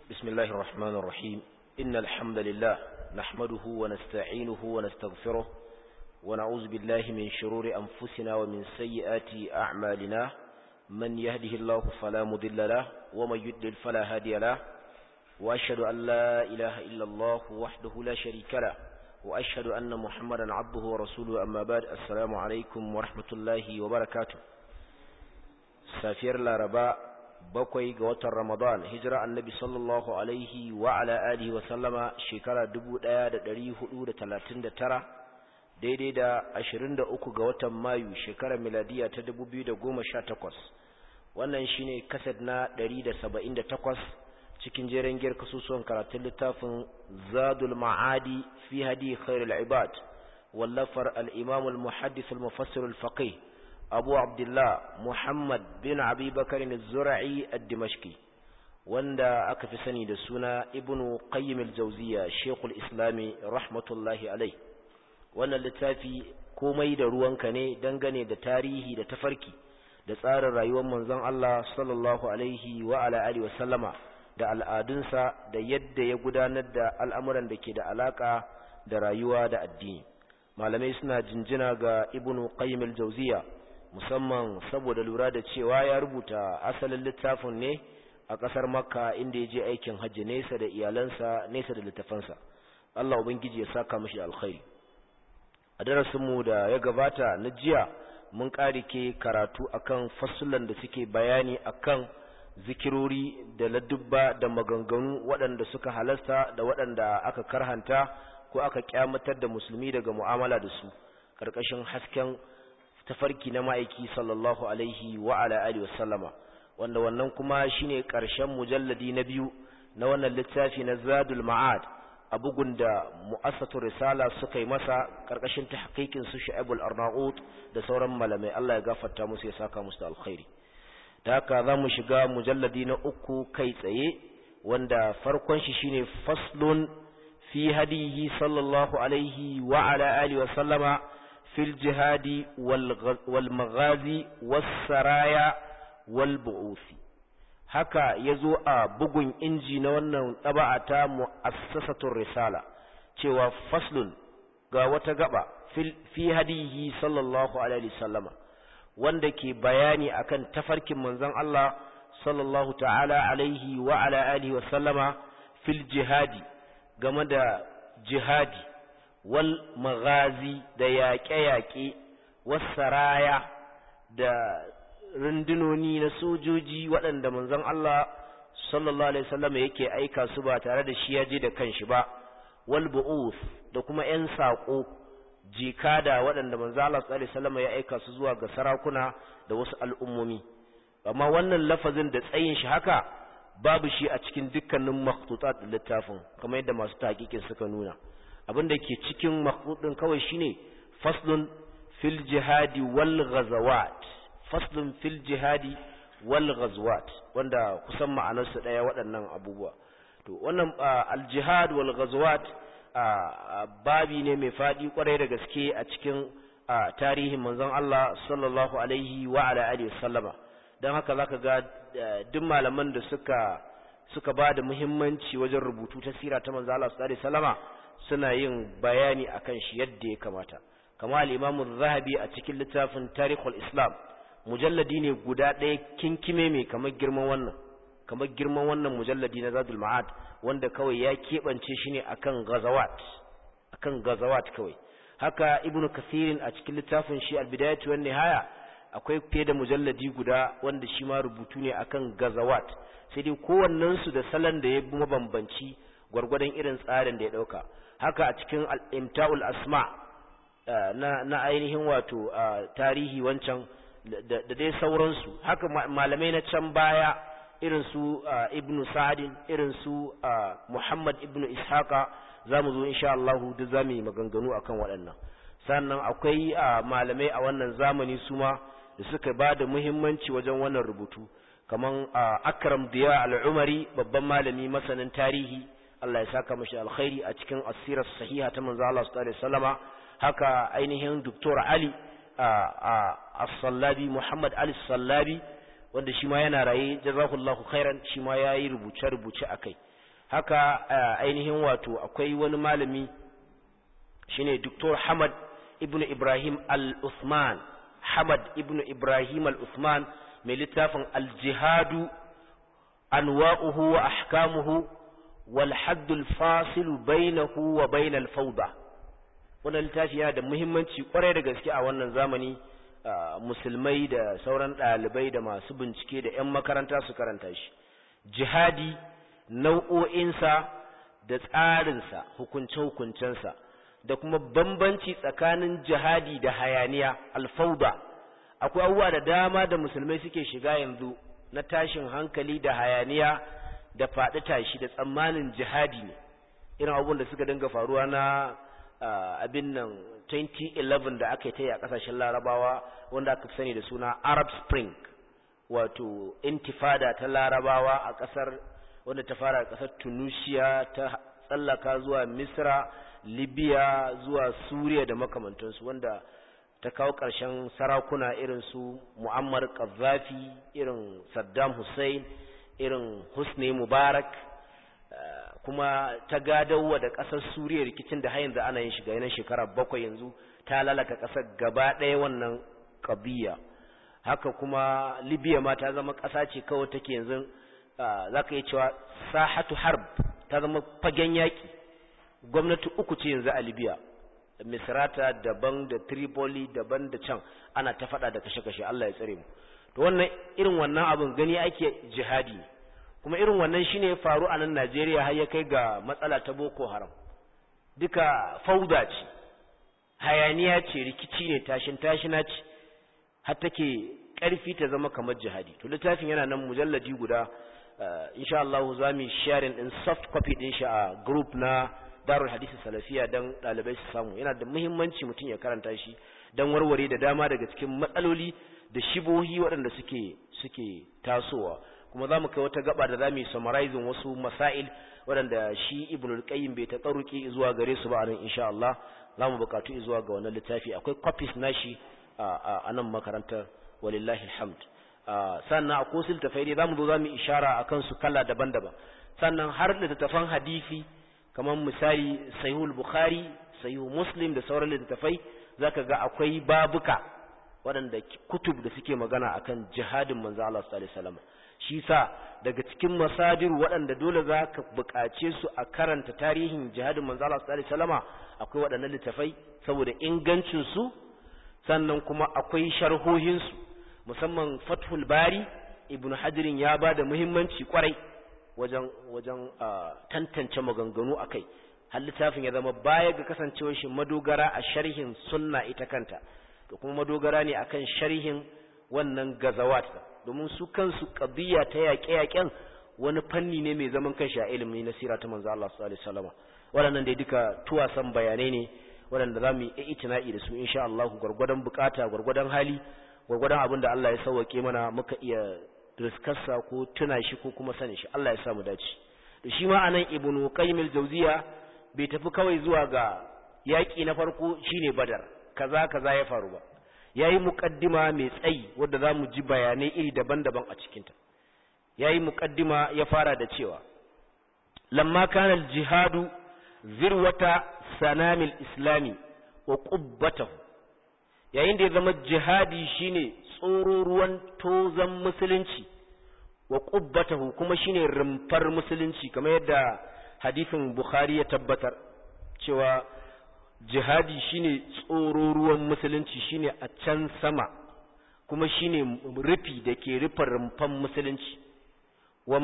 بسم الله الرحمن الرحيم إن الحمد لله نحمده ونستعينه ونستغفره ونعوذ بالله من شرور أنفسنا ومن سيئات أعمالنا من يهده الله فلا مضل له ومن يضلل فلا هادي له وأشهد أن لا إله إلا الله وحده لا شريك له وأشهد أن محمدا عبده ورسوله أما بعد السلام عليكم ورحمة الله وبركاته سافير لارباء bakwai ga watan Ramadan hijira annabi sallallahu alaihi wa ala alihi wa sallama shekara 1439 daidai da 23 ga watan Mayu shekarar miladiya ta 2018 wannan shine kaset na 178 cikin jerin giyar kasusuwan karatun littafin Zadul Ma'adi fi hadi khairul ibad wallafar al-imam al-muhaddith al-mufassir al-faqih Abu Abdullah Muhammad bin Abi Bakar al-Zura'i ad-Dimashqi wanda aka fi sani da suna Ibn Qayyim al-Jawziyya Sheikhul Islami rahmatullahi alayh wannan littafi komai da ruwanka ne dangane da tarihi da tafarki da tsarin rayuwar manzon Allah sallallahu alaihi wa ala alihi wa sallama da al'adunsa da yadda ya gudanar da al'amuran da ke da alaka da rayuwa da addini malamai suna jinjina ga Ibn Qayyim al-Jawziyya musamman saboda lura da cewa ya rubuta asalin littafin ne a ƙasar Makka inda ya je aikin hajji nesa da iyalansa nesa da littafansa Allah ubangiji ya saka mishi alkhairi a darasinmu da ya gabata na jiya mun ƙarike karatu akan fasulan da suke bayani akan zikirori da ladubba da maganganu waɗanda suka halasta da waɗanda aka karhanta ko aka kyamatar da musulmi daga mu'amala da su ƙarƙashin hasken tafarki na ma'aiki sallallahu alaihi wa ala alihi wasallama wanda wannan kuma shine ƙarshen mujalladi na biyu na wannan littafi na Zadul Ma'ad a bugun da mu'assatur risala suka yi masa ƙarƙashin tahqiqin su Shu'aibul Arnaut da sauran malamai Allah ya gafarta musu ya saka musu alkhairi da haka zamu shiga mujalladi na uku kai tsaye wanda farkon shi shine faslun fi hadihi sallallahu alaihi wa ala alihi wasallama في الجهاد والمغازي والسرايا والبعوث haka yazo a bugun inji na wannan taba'a ta muassasatur risala cewa faslun ga wata gaba fi hadihi sallallahu alaihi wasallama wanda ke bayani akan tafarkin manzon Allah sallallahu ta'ala alaihi wa ala alihi wasallama fil jihadi game da jihadi wal maghazi da yaƙe-yaƙe wasaraya da rundunoni na sojoji waɗanda manzon Allah sallallahu alaihi wasallam yake aika su ba tare da shi ya je da kanshi ba wal bu'uth da kuma ƴan saƙo jikada waɗanda manzon Allah sallallahu alaihi wasallam ya aika su zuwa ga sarakuna da wasu al'ummomi amma wannan lafazin da tsayin shi haka babu shi a cikin dukkanin makhtutat littafin kamar yadda masu tahqiqin suka nuna abinda ke cikin makhdudin kawai shine faslun fil jihadi wal ghazawat faslun fil jihadi wal ghazawat wanda kusan ma'anarsu daya waɗannan abubuwa to wannan al jihad wal ghazawat babi ne mai fadi kwarai da gaske a cikin tarihin manzon Allah sallallahu alaihi wa ala alihi wasallama dan haka zaka ga duk malaman da suka bada muhimmanci wajen rubutu ta sira ta manzon Allah sallallahu alaihi wasallama suna yin bayani akan shi yadda ya kamata kama al-Imam az-Zahabi a cikin littafin Tarikhul Islam mujalladi ne guda ɗaya kinkime mai kamar girman wannan mujalladi na Zadul Ma'ad wanda kawai ya keɓance shi ne akan gazawat kawai haka Ibn Kathir a cikin littafin shi al-Bidayatu wan Nihaya akwai fiye da mujalladi guda wanda shi ma rubutu ne akan gazawat sai dai kowannen su da salon da ya bi mabambanci gwargwadon irin tsarin da ya dauka haka a cikin al-imta'ul asma na ainihin wato tarihi wancan da dai sauransu haka malamai na can baya irin su ibnu sa'd irin su muhammad ibnu ishaqa zamu zo insha Allah duk zamu yi maganganu akan waɗannan sannan akwai malamai a wannan zamani suma da suka bada muhimmanci wajen wannan rubutu kaman akram diya al-umari babban malami masanin tarihi Allah ya saka mashi alkhairi a cikin asirar sahiha ta manzo Allah sallallahu alaihi wasallama haka ainihin Dr. Ali as-Sallabi Muhammad Ali as-Sallabi wanda shi ma yana raye jazakallahu khairan shi ma yayi rubuce akai haka ainihin wato akwai wani malami shine Dr. Hamad ibn Ibrahim al-Uthman, Hamad ibn Ibrahim al-Uthman mai littafin al-jihadu anwa'uhu wa ahkamuhu wal haddul fasilu bainahu wa bainal fawda. Wannan littafi yana da muhimmanci kwarai da gaske a wannan zamani, musulmai da sauran ɗalibai da masu bincike da 'yan makaranta su karanta shi. Jihadi, nau'o'insa da tsarinsa, hukunce-hukuncensa, da kuma bambanci tsakanin jihadi da hayaniya, alfauda. Akwai abubuwa da dama da musulmai suke shiga yanzu na tashin hankali da hayaniya da faɗi tashi da tsammanin jihadi ne, irin abubuwan da suka dinga faruwa na abin nan 2011 da aka yi ta yi a ƙasashen larabawa wanda aka sani da suna Arab Spring, wato intifada ta larabawa a ƙasar wanda ta fara ƙasar Tunisia ta tsallaka zuwa Misra, Libya zuwa Suriya da makamantansu, wanda ta kawo ƙarshen sarakuna irin su Muammar Gaddafi, irin Saddam Hussein, irin Hosni Mubarak, kuma ta gadawa da ƙasar Suriya rikicin da har yanzu ana yin shiga yanan shekara 7 yanzu, ta lalata ƙasar gaba ɗaya wannan ƙabiya. Haka kuma Libya ma ta zama ƙasa ce kawai take yanzu za ka yi cewa sahatu harb, ta zama fagen yaƙi. Gwamnati uku ce yanzu a Libya, Misrata daban da Tripoli daban da can, ana ta faɗa da kashe-kashe, Allah ya tsare mu. To wannan irin wannan abin gani ake jihadi, kuma irin wannan shine faru a nan Najeriya har ya kai ga matsala ta Boko Haram. Duka fauda ce, hayaniya ce, rikici ne, tashina ce, har take ƙarfi ta zama kamar jihadi. To littafin yana nan mujalladi guda, insha Allah za mu sharing din soft copy din shi a group na Darul Hadisi Salafiya dan ɗalibai su samu. Yana da muhimmanci mutum ya karanta shi dan warware da dama daga cikin matsaloli da shibohi waɗanda suke tasowa. Kuma za mu kai wata gaba da za mu yi summarizing wasu masail waɗanda shi Ibnul Qayyim bai taƙarruki zuwa gare su ba a nan insha Allah. Za mu buƙatu zuwa ga wannan littafi. Akwai copies nashi a nan makarantar, walillahi alhamd. Sannan a kosil tafai za mu zo za mu ishara a kansu kala daban-daban. Sannan har littattafan hadisi kamar misali Sahihul Bukhari, Sahihul Muslim da sauran littattafai zaka ga akwai babuka waɗanda kutub da suke magana akan jihadin manzo Allah sallallahu alaihi wasallam. Shi sa daga cikin masadir waɗanda dole zaka buƙace su a karanta tarihin jihadin manzo Allah sallallahu alaihi wasallama, akwai waɗannan littattafai saboda ingancin su, sannan kuma akwai sharhohin su, musamman Fathul Bari, Ibn Hajarin ya bada muhimmanci kwarai wajen tantance maganganu akai. Har littafin ya zama baya ga kasancewar shi madogara a sharhin sunna ita kanta, to kuma madogara ne akan sharhin wannan gazawat, domin su kansu qadiyya ta yaƙe-yaƙen wani fanni ne mai zaman kanshi a ilimi na sira ta manzo Allah sallallahu alaihi wasallam. Waɗannan dai duka tuwasan bayanai ne waɗanda za mu yi itina'i da su insha Allah, gwargwadon bukata, gwargwadon hali, gwargwadon abin da Allah ya sauwake mana muka iya riskarsa ko tuna shi ko kuma sanin shi. Allah ya sa mu dace. Da shi ma anan Ibn Qayyim al-Jawziyya bai tafi kawai zuwa ga yaƙi na farko shine Badar, kaza ya faru ba. Yayi muqaddima mai tsayi wanda zamu ji bayanai iri daban-daban a cikin ta. Yayi muqaddima ya fara da cewa lamma kana al-jihadu zirwata sanamil islami wa qubbatahu, yayin da ya zama jihadi shine tsoro ruwan tozan musulunci, wa qubbatahu kuma shine rumfar musulunci, kamar yadda hadisin Bukhari ya tabbatar cewa jihadi shine tsoro ruwan musulunci, shine a can sama, kuma shine rufi da ke rufe rumfan musulunci. Wa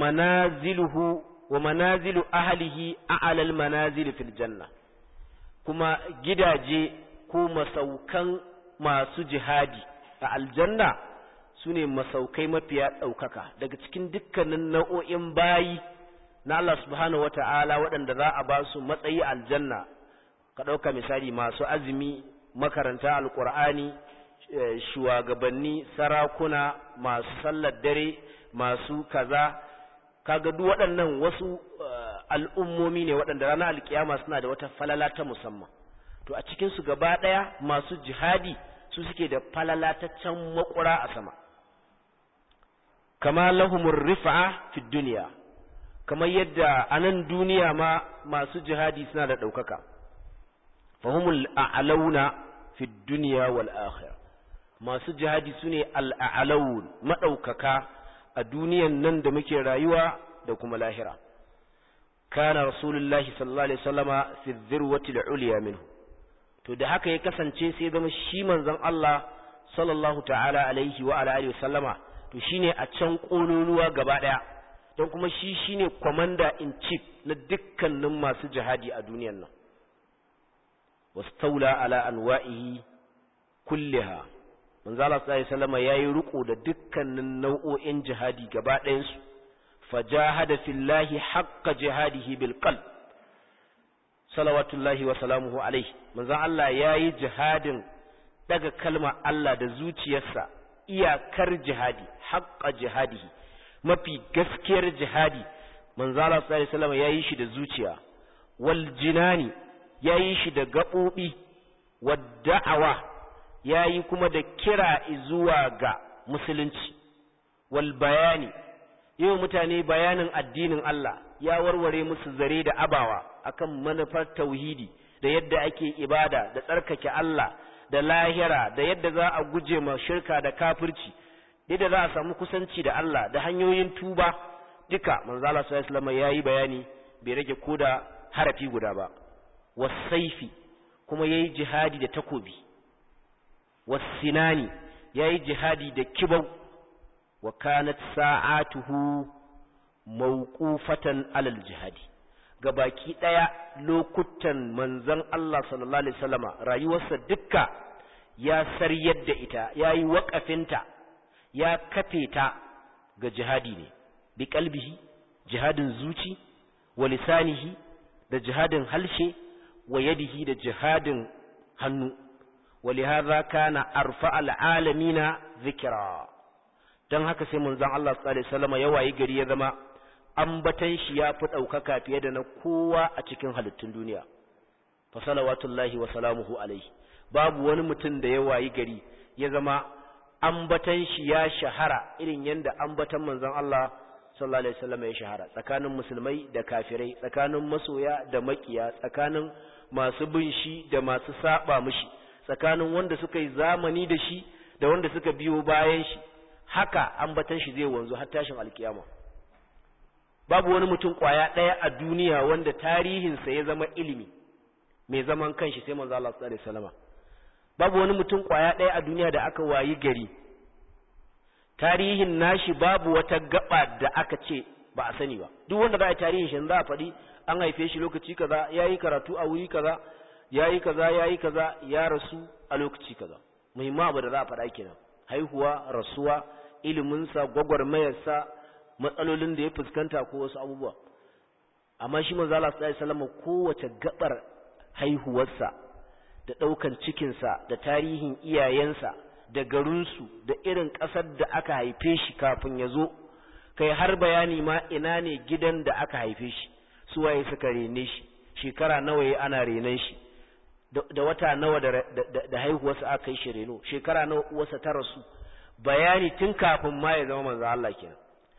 manazilu ahlihi a'la al-manazil fil janna, kuma gidaje ko masaukan masu jihadi a aljanna sune masaukai mafiya ɗaukaka daga cikin dukkanin nau'o'in bayi na Allah subhanahu wata'ala waɗanda za a ba su matsayi aljanna. Ka ɗauka misali masu azumi, makaranta alƙur'ani, shugabanni, sarakuna, masu sallar dare, masu kaza, kaga duk waɗannan wasu al'ummomi ne waɗanda ranar alkiyama suna da wata falala ta musamman. To a cikin su gaba ɗaya masu jihadi su suke da falala ta can makura a sama. Kama lahumur rif'a fi dunya, kamar yadda a nan duniya ma masu jihadi suna da ɗaukaka. Fahimul a'launa fi dunya wal akhirah, masu jihadi sune al-a'laun, madaukaka a duniyan nan da muke rayuwa da kuma lahira. Kana rasulullahi sallallahu alaihi wasallama fi dhirwati al-ulya minhu, to da haka ya kasance sai zama shi manzon Allah sallallahu ta'ala alaihi wa ala alihi wasallama to shine a can kololuwa gaba daya, don kuma shi shine commander in chief na dukkanin masu jihadi a duniyan nan. Wastaula ala anwa'ihi kulliha, manzo Allah sallallahu alaihi wasallama yayi riko da dukkanin nau'o'in jihadi gaba ɗayan su. Fajahada fillahi haqqa jihadihi bil qalb salawatullahi wa salamuhu alaihi, manzo Allah yayi jihadin daga kalma Allah da zuciyarsa iyakar jihadi, haqqa jihadihi, mafi gaskiyar jihadi. Manzo Allah sallallahu alaihi wasallama yayi shi da zuciya, wal jinani yayi shi da gaɓoɓi, wad da'awa yayi kuma da kira zuwa ga musulunci, wal bayani yau mutane bayanin addinin Allah, ya warware musu zare da abawa akan manufar tauhidi da yadda ake ibada da tsarkake Allah da lahira da yadda za a guje ma shirka da kafirci, yadda za a samu kusanci da Allah da hanyoyin tuba, duka manzo Allah sallallahu alaihi wasallam yayi bayani, bai rage koda harafi guda ba. Wasaifi kuma yayi jihadi da takobi, wasinani yayi jihadi da kibau, wa kanat sa'atuhu mawqufatan alal jihadi, gabaki daya lokutan manzon Allah sallallahu alaihi wasallama rayuwarsa dukka ya saryar da ita, yayi waƙafinta, ya kafe ta ga jihadi ne, bi qalbihi jihadin zuci, wa lisanihi da jihadin halshe, wa yadihi da jihadin hannu. ولهذا كان أرفع العالمين ذكرا، dan haka sai manzon Allah sallallahu alaihi wasallam ya wayi gari ya zama ambatan shi ya fi daukaka fiye da na kowa a cikin halittun duniya. Fa salawatullahi wa salamuhu alaihi, babu wani mutum da ya wayi gari ya zama ambatan shi ya shahara irin yanda ambatan manzon Allah sallallahu alaihi wasallam ya shahara tsakanin musulmai da kafirai, tsakanin masoya da makiya, tsakanin masu bin shi da masu saba mishi, tsakanin wanda suka yi zamani da shi da wanda suka biyo bayan shi. Haka ambatan shi zai wanzu har tashin alkiyama. Babu wani mutum kwaya ɗaya a duniya wanda tarihinsa ya zama ilimi mai zaman kanshi sai manzo Allah sallallahu alaihi wasallam. Babu wani mutum kwaya ɗaya a duniya da aka wayi gari tarihin nashi babu wata gaba da aka ce ba a sani ba. Duk wanda ba ya tarihin shi za a faɗi an haife shi lokaci kaza, yayi karatu a wuri kaza, yayi kaza, ya rasu a lokaci kaza. Muhimmin abu da za a faɗa kenan: haihuwa, rasuwa, iliminsa, gwagwarmayarsa, matsalolin da ya fuskanta ko wasu abubuwa. Amma shi manzo Allah sallallahu alaihi wasallam kowace gabar haihuwarsa da daukan cikinsa da tarihin iyayensa da garinsu da irin ƙasar da aka haife shi kafin ya zo, kai har bayani ma ina ne gidan da aka haife shi, su waye suka rene shi, shekara nawa yayi ana renan shi, da wata nawa da haihuwarsa aka yi shi reno, shekara nawa uwarsa ta rasu, bayani tun kafin ma ya zama manzo Allah kenan,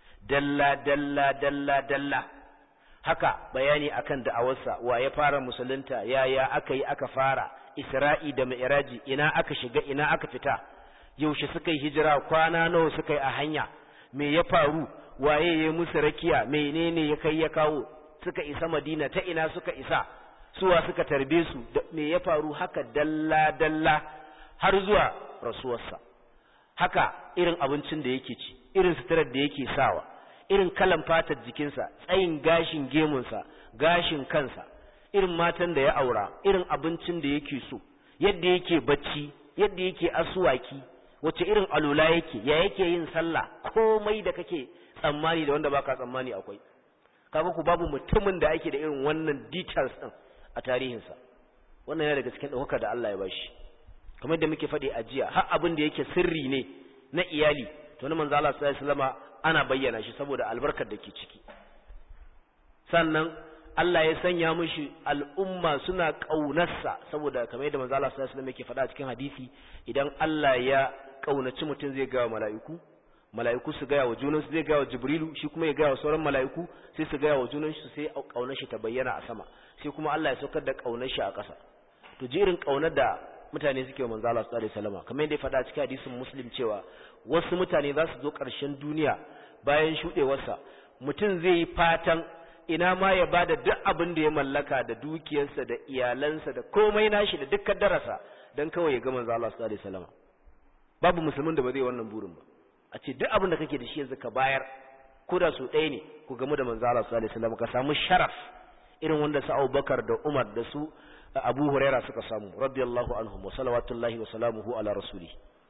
dalla. Haka bayani akan da'awarsa, wa ya fara musulunta, yaya aka yi aka fara Isra'i da Mi'raji, ina aka shiga ina aka fita, yaushe suka yi hijira, kwana nawa suka yi a hanya, me ya faru, waye ya musu rakiya, menene ya kai ya kawo, suka isa Madina ta ina suka isa, suwa suka tarbe su, me ya faru, haka dalla har zuwa rasuwarsa. Haka irin abincin da yake ci, irin suturar da yake sawa, irin kalan fatar jikinsa, tsayin gashin gemunsa, gashin kansa, irin matan da ya aura, irin abincin da yake so, yadda yake bacci, yadda yake asuwaki, wace irin alula yake, ya yake yin sallah, komai da kake tsammani da wanda baka tsammani akwai. Kaga ku babu mutumin da yake da irin wannan details din a tarihinsa. Wannan yana daga cikin ɗaukar da Allah ya bashi. Kamar da muke faɗi a jiya, har abin da yake sirri ne na iyali, to na manzo Allah sallallahu alaihi wasallama ana bayyana shi saboda albarkar da ke ciki. Sannan Allah ya sanya mishi al'umma suna ƙaunarsa, saboda kamar yadda manzo Allah sallallahu alaihi wasallam yake faɗa cikin hadisi, idan Allah ya ƙaunaci mutum zai ga mala'iku, mala'iku su gaya wa junansu, zai gaya wa Jibrilu, shi kuma ya gaya wa sauran mala'iku, sai su gaya wa junansu, sai kaunar shi ta bayyana a sama, sai kuma Allah ya saukar da kaunar shi a ƙasa. To jerin kaunar da mutane suke wa manzo Allah sallallahu alaihi wasallam, kamar yadda ya faɗa cikin hadisin Muslim cewa wasu mutane za su zo ƙarshen duniya bayan shuɗewarsa, mutum zai yi fatan ina ma ya bada duk abin da ya mallaka da dukiyarsa da iyalansa da komai nashi da dukkan darasa dan kawai ya ga manzo Allah sallallahu alaihi wasallam. Babu musulmin da ba zai wannan burin ba, a ce duk abin da kake da shi yanzu ka bayar, ko da su ɗaya ne ku gamu da manzo Allah sallallahu alaihi wasallam, ka samu sharaf irin wanda su Abubakar da Umar da su Abu Huraira suka samu radiyallahu anhum wa salawatullahi wa salamuhu ala rasuli.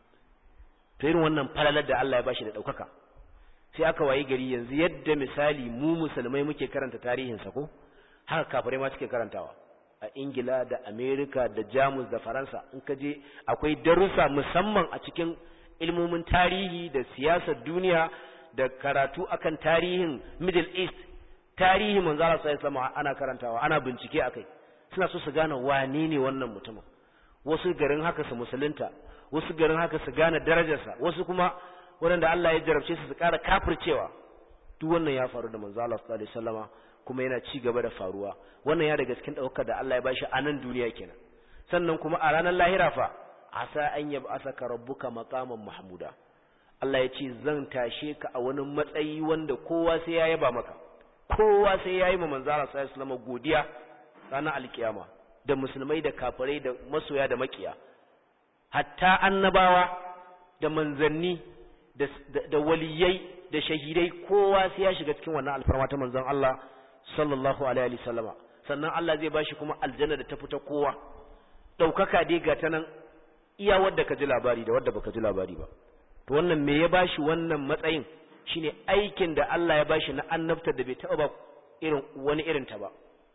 To irin wannan falalar da Allah ya bashi da daukaka, sai aka wayi gari yanzu yadda misali mu musulmai muke karanta tarihin sa ko haka kafirai ma suke karantawa a Ingila da America da Jamus da Faransa. In ka je akwai darussa musamman a cikin ilmomin tarihi da siyasar duniya da karatu akan tarihin Middle East, tarihi manzo Allah sallallahu alaihi wasallam ana karantawa, ana bincike akai. Suna so su gane wane ne wannan mutumin, wasu garin haka su musulunta, wasu garin haka su gane darajarsa, wasu kuma waɗanda Allah ya jarabce su ƙara kafircewa. Duk wannan ya faru da manzo Allah sallallahu alaihi wasallama, kuma yana ci gaba da faruwa. Wannan ya daga cikin ɗaukar da Allah ya bashi a nan duniya kenan. Sannan kuma a ranar lahira fa asa an yab'asaka rabbuka maqaman mahmuda. Allah ya ce zan tashe ka a wani matsayi wanda kowa sai ya yaba maka, kowa sai ya yi ma manzo Allah sallallahu alaihi wasallama godiya ranar alkiyama, da musulmai da kafirai da masoya da makiya, hatta annabawa da manzanni da waliyai da shahidai, kowa sai ya shiga cikin wannan alfarma ta manzon Allah sallallahu alaihi wasallama. Sannan Allah zai bashi kuma aljanna da ta fita kowa, daukaka dai ga ta nan iya wadda ka ji labari da wadda baka ji labari ba. To wannan me ya bashi wannan matsayin? Shine aikin da Allah ya bashi na annabta da bai taba ba irin wani irin ta ba.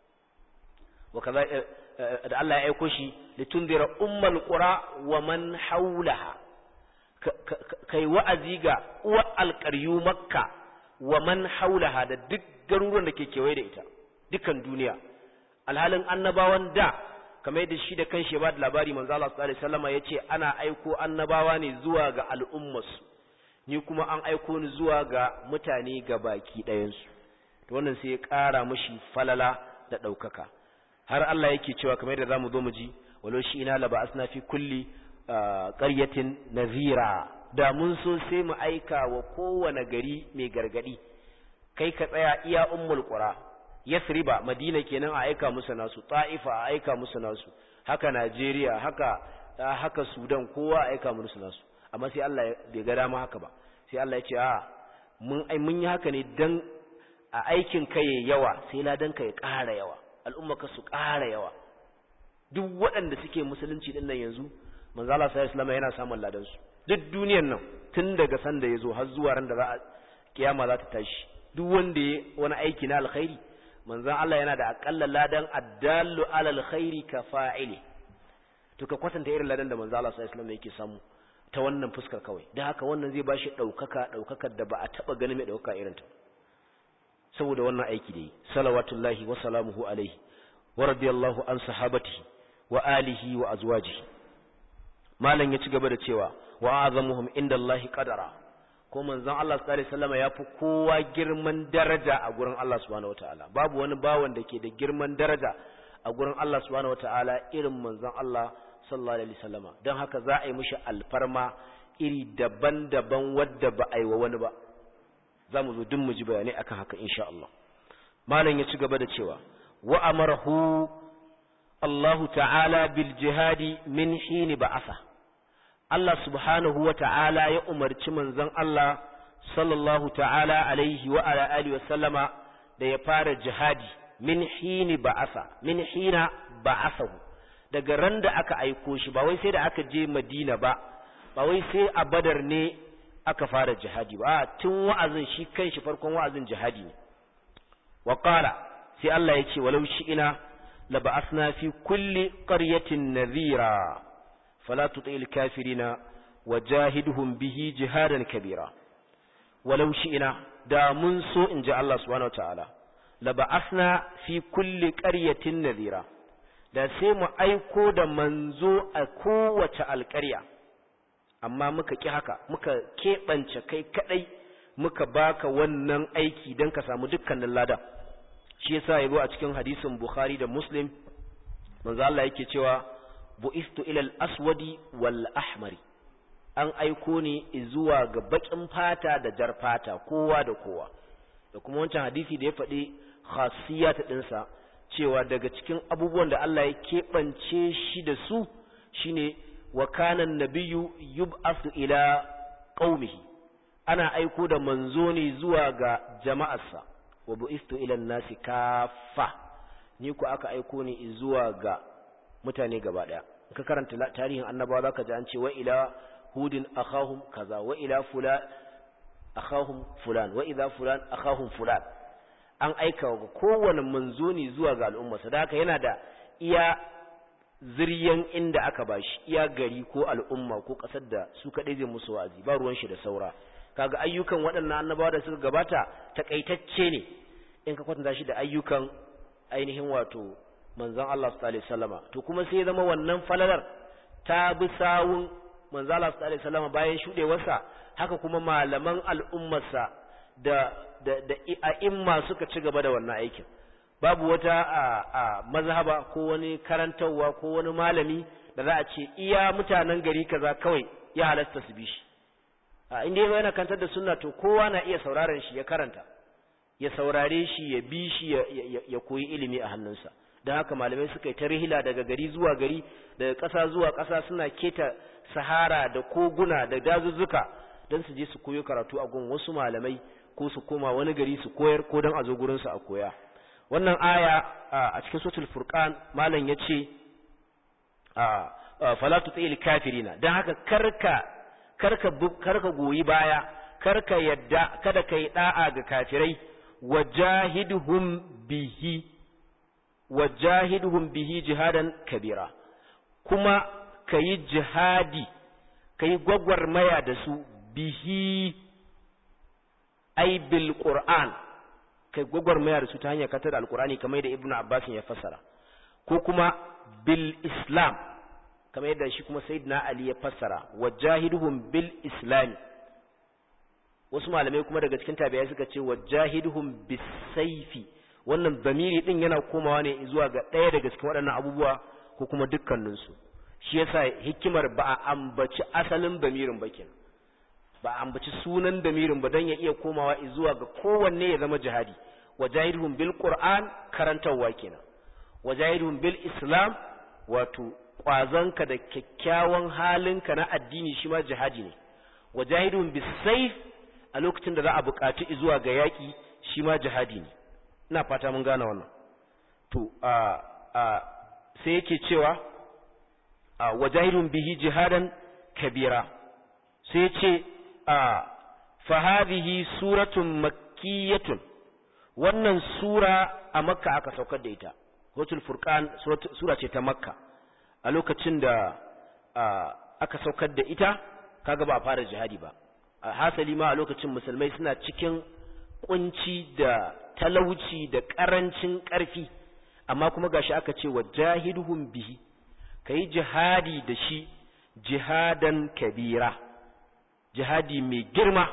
وكذا da Allah ya aiko shi litundira ummul qura wa man haulaha, kai wa'azi ga uwar alqaryu makka wa man haulaha da duk garuruwan da ke kewaye da ita, dukan duniya. Alhalin annabawan da kamar yadda shi da kanshi ba da labari manzo Allah sallallahu alaihi wasallam yace ana aiko annabawa ne zuwa ga al'ummarsu, ni kuma an aiko ni zuwa ga mutane gabaki ɗayan su. To wannan sai ya ƙara mishi falala da ɗaukaka. Har Allah yake cewa kamar yadda zamu zo mu ji, walau shi ina laba asna fi kulli qaryatin nazira, da mun so sai mu aika wa kowane gari mai gargadi. Kai ka tsaya iya ummul qura, Yasriba Madina kenan a aika musu nasu, Taifa a aika musu nasu, haka Najeriya, haka Sudan, kowa a aika musu nasu. Amma sai Allah bai ga dama haka ba, sai Allah ya ce a mun yi haka ne dan a aikin kai yawa, sai ladan ka ya ƙara yawa, al'ummaka su ƙara yawa. Duk waɗanda suke musulunci din nan yanzu manzo Allah sallallahu alaihi wasallam yana samun ladan su duk duniyar nan, tun daga sanda yazo har zuwa ran da kiyama za ta tashi. Duk wanda ya wani aiki na alkhairi, manzo Allah yana da akalla ladan addallu alal khairi ka fa'ili. To ka kwatanta irin ladan da manzo Allah sallallahu alaihi wasallam yake samu ta wannan fuskar kawai. Dan haka wannan zai bashi daukakar da ba a taba ganin mai daukaka irin ta, saboda wannan aiki da yi. Salawatullahi wa salamuhu alaihi wa radiyallahu an sahabatihi wa alihi wa azwajihi. Malam ya ci gaba da cewa wa azamuhum indallahi qadara, ko manzon Allah sallallahu alaihi wasallam yafi kowa girman daraja a gurin Allah subhanahu wataala. Babu wani bawan da ke da girman daraja a gurin Allah subhanahu wataala irin manzon Allah sallallahu alaihi wasallama. Dan haka za a yi mishi alfarma iri daban-daban wadda ba a yi wa wani ba. Za mu zo duk mu ji bayanai akan haka insha Allah. Malam ya ci gaba da cewa wa amarahu Allahu ta'ala bil jihadi min hini ba'atha. Allah subhanahu wa ta'ala ya umarci manzon Allah sallallahu ta'ala alaihi wa ala alihi wa sallama da ya fara jihadi min hini ba'atha, min hina ba'athahu, daga ran da aka aiko shi, ba wai sai da aka je Madina ba wai sai a Badar ne aka fara jihadi ba, tun wa'azin shi kanshi farkon wa'azin jihadi ne. Wa qala, sai Allah ya ce walau shi'ina la ba'athna fi kulli qaryatin nadhira fala tuti'il kafirina wajahidhum bihi jihadan kabira. Walau shi'ina, da mun so in ji Allah subhanahu wataala, la ba'athna fi kulli qaryatin nadhira, da sai mu aiko da manzo a kowace alƙarya. amma muka ki haka muka keɓance kai kadai muka baka wannan aiki don ka samu dukkanin lada. Shi yasa yabo a cikin hadisin Bukhari da Muslim manzo Allah yake cewa bu'istu ila al-aswadi wal ahmari, an aiko ni zuwa ga bakin fata da jar fata, kowa da kowa. Da kuma wancan hadisi da ya faɗi khasiyat ɗinsa cewa daga cikin abubuwan da Allah ya keɓance shi da su shine wa kana an-nabiyyu yub'athu ila qaumihi, ana aiko da manzo ne zuwa ga jama'arsa. Wa bu'istu ila an-nasi kaffa, ni ku aka aiko ni zuwa ga mutane gaba daya. In ka karanta tarihin annabawa zaka ji an ce wa ila hudin akhahum kaza, wa ila fulan akhahum fulan, wa idha fulan akhahum fulan. An aika ga kowane manzo ne zuwa ga al'ummarsa, da haka yana da iya zuriyan inda aka bashi, iya gari ko al'umma ko kasar da su kadai zai musu wa'azi, ba ruwan shi da saura. Kaga ayyukan waɗannan annabawa da suka gabata takaitacce ne in ka kwatanta shi da ayyukan ainihin wato manzon Allah sallallahu alaihi wasallama. To kuma sai ya zama wannan falalar ta bi sawun manzon Allah sallallahu alaihi wasallama bayan shudewarsa, haka kuma malaman al'ummarsa da a'imma suka ci gaba da wannan aikin. Babu wata mazhaba ko wani karantarwa ko wani malami da za a ce iya mutanen gari kaza kawai ya halasta su bi shi. Inda yana kantar da sunna to kowa na iya sauraron shi ya karanta, ya saurare shi, ya bi shi, ya koyi ilimi a hannunsa. Don haka malamai suka yi ta rihila daga gari zuwa gari, daga ƙasa zuwa ƙasa, suna keta sahara da koguna da dazuzzuka don su je su koyo karatu a gun wasu malamai ko su koma wani gari su koyar ko don a zo gurinsu a koya. Wannan aya a cikin suratul Furqan malam ya ce fala tutil kafirina, don haka karka goyi baya, karka yadda, kada kai da'a ga kafirai. wajahidhum bihi jihadan kabira, kuma kayi jihadi, kayi gwagwarmaya da su, bihi ay bil qur'an, kai gwagwarmaya da su ta hanyar katar alqur'ani kamar da ibnu abbas ya fassara, ko kuma bil islam kamar yadda shi kuma sayyidina ali ya fassara wajahidhum bil islam. Wasu malamai kuma daga cikin tabi'ai suka ce wajahidhum bis sayfi, wannan damiri din yana komawa ne zuwa ga ɗaya daga cikin waɗannan abubuwa ko kuma dukkanin su. Shi yasa hikimar ba a ambaci asalin damirin ba kenan, ba a ambaci sunan damirin ba dan ya iya komawa zuwa ga kowanne ya zama jihadi. Wajahidhum bil qur'an karantawa kenan, wajahidhum bil islam wato kwazanka da kyakkyawan halinka na addini shi ma jihadi ne. Wajahidhum bis sayf, a lokacin da za a buƙaci zuwa ga yaƙi shi ma jihadi ne. Ina fata mun gane wannan. To sai yake cewa wajahidun bihi jihadan kabira, sai ce fa hadhihi suratun makkiyatun, wannan sura a Makka aka saukar da ita. Suratul Furqan sura ce ta Makka. A lokacin da aka saukar da ita kaga ba a fara jihadi ba. Hasali ma a lokacin musulmai suna cikin kunci da talauci da karancin karfi, amma kuma gashi aka ce wajahidhum bihi, kai jihadi da shi, jihadan kabira, jihadi mai girma.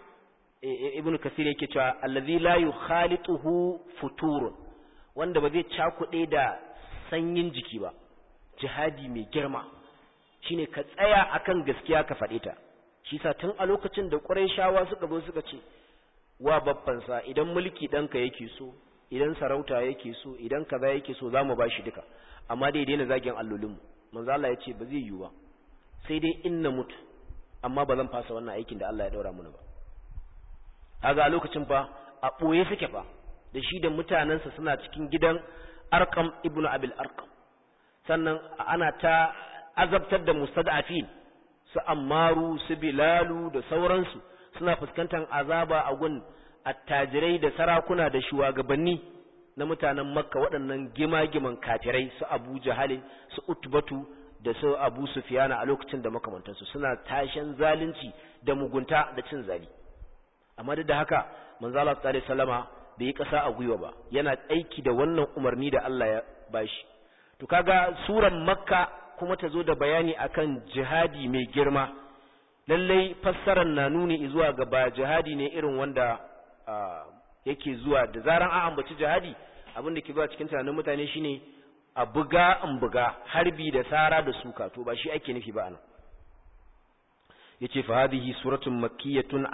Ibn Kathir yake cewa allazi la yukhalituhu futurun, wanda ba zai cakuɗe da sanyin jiki ba. Jihadi mai girma shine ka tsaya akan gaskiya ka faɗe ta. Shi sa tun a lokacin da Qurayshawa suka zo suka ce wa babbansa, idan mulki ɗanka yake so, idan sarauta yake so, idan kaza yake so, za mu ba shi duka, amma dai daina zagin allolinmu. Manzo Allah ya ce ba zai yiwu ba, sai dai in na mutu, amma ba zan fasa wannan aikin da Allah ya daura mana ba. Kaga a lokacin fa a ɓoye suke fa, da shi da mutanensa suna cikin gidan Arqam ibnu Abil Arqam. Sannan ana ta azabtar da mustad'afin, su Ammaru, su Bilalu da sauransu suna fuskantar azaba a gun attajirai da sarakuna da shugabanni na mutanen Makka, waɗannan gimagiman kafirai su Abu Jahal, su Utbatu da su Abu Sufyan a lokacin da makamantansu suna tashin zalunci da mugunta da cin zali. Amma duk da haka manzo Allah sallallahu alaihi wasallama bai yi kasa a gwiwa ba, yana aiki da wannan umarni da Allah ya bashi. To kaga suran Makka kuma ta zo da bayani akan jihadi mai girma, lallai fassarar na nuni zuwa ga ba jihadi ne irin wanda yake zuwa da zaran an ambaci jihadi abin da ke zuwa cikin tunanin mutane shine a buga in buga harbi da sara da suka to ba shi ake nufi ba anan yace fa hadhihi suratun makkiyatun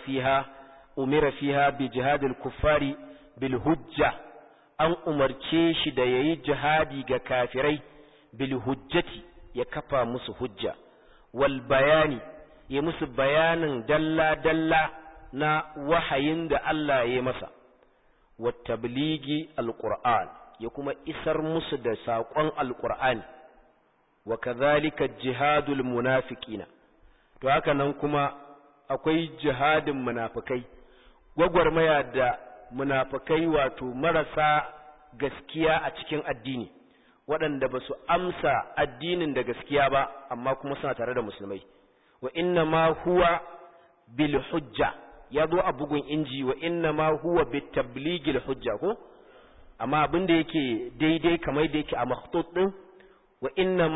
umira fiha bi jihadil kuffari bil hujja an umarce shi da yayi jihadi ga kafirai bil hujjati ya kafa musu hujja wal bayani ya musu bayanin dalla dalla na wahayin da Allah ya masa wat tabligi alquran ya kuma isar musu da saƙon alqur'ani wa kadhalika jihadul munafiqina to haka nan kuma akwai jihadin munafikai gwagwarmaya da munafikai wato marasa gaskiya a cikin addini waɗanda ba su amsa addinin da gaskiya ba amma kuma suna tare da musulmai wa inna ma huwa bil hujja ya zo a bugun inji wa inna ma huwa bit tabligil hujja ko amma abin da yake daidai kamar da yake a makhtut din wa inna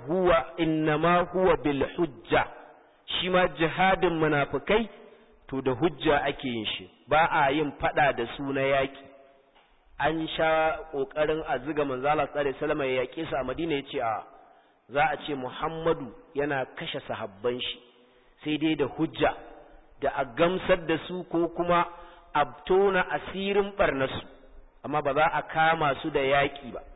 ma huwa bil hujja shi ma jihadin munafikai to da hujja ake yin shi ba a yin fada da su na yaki an sha kokarin azuga manzo Allah sallallahu alaihi wasallam ya yake su a Madina yace a za a ce Muhammadu yana kashe sahabban shi sai dai da hujja da a gamsar da su ko kuma a tona asirin barnasu amma ba za a kama su da yaki ba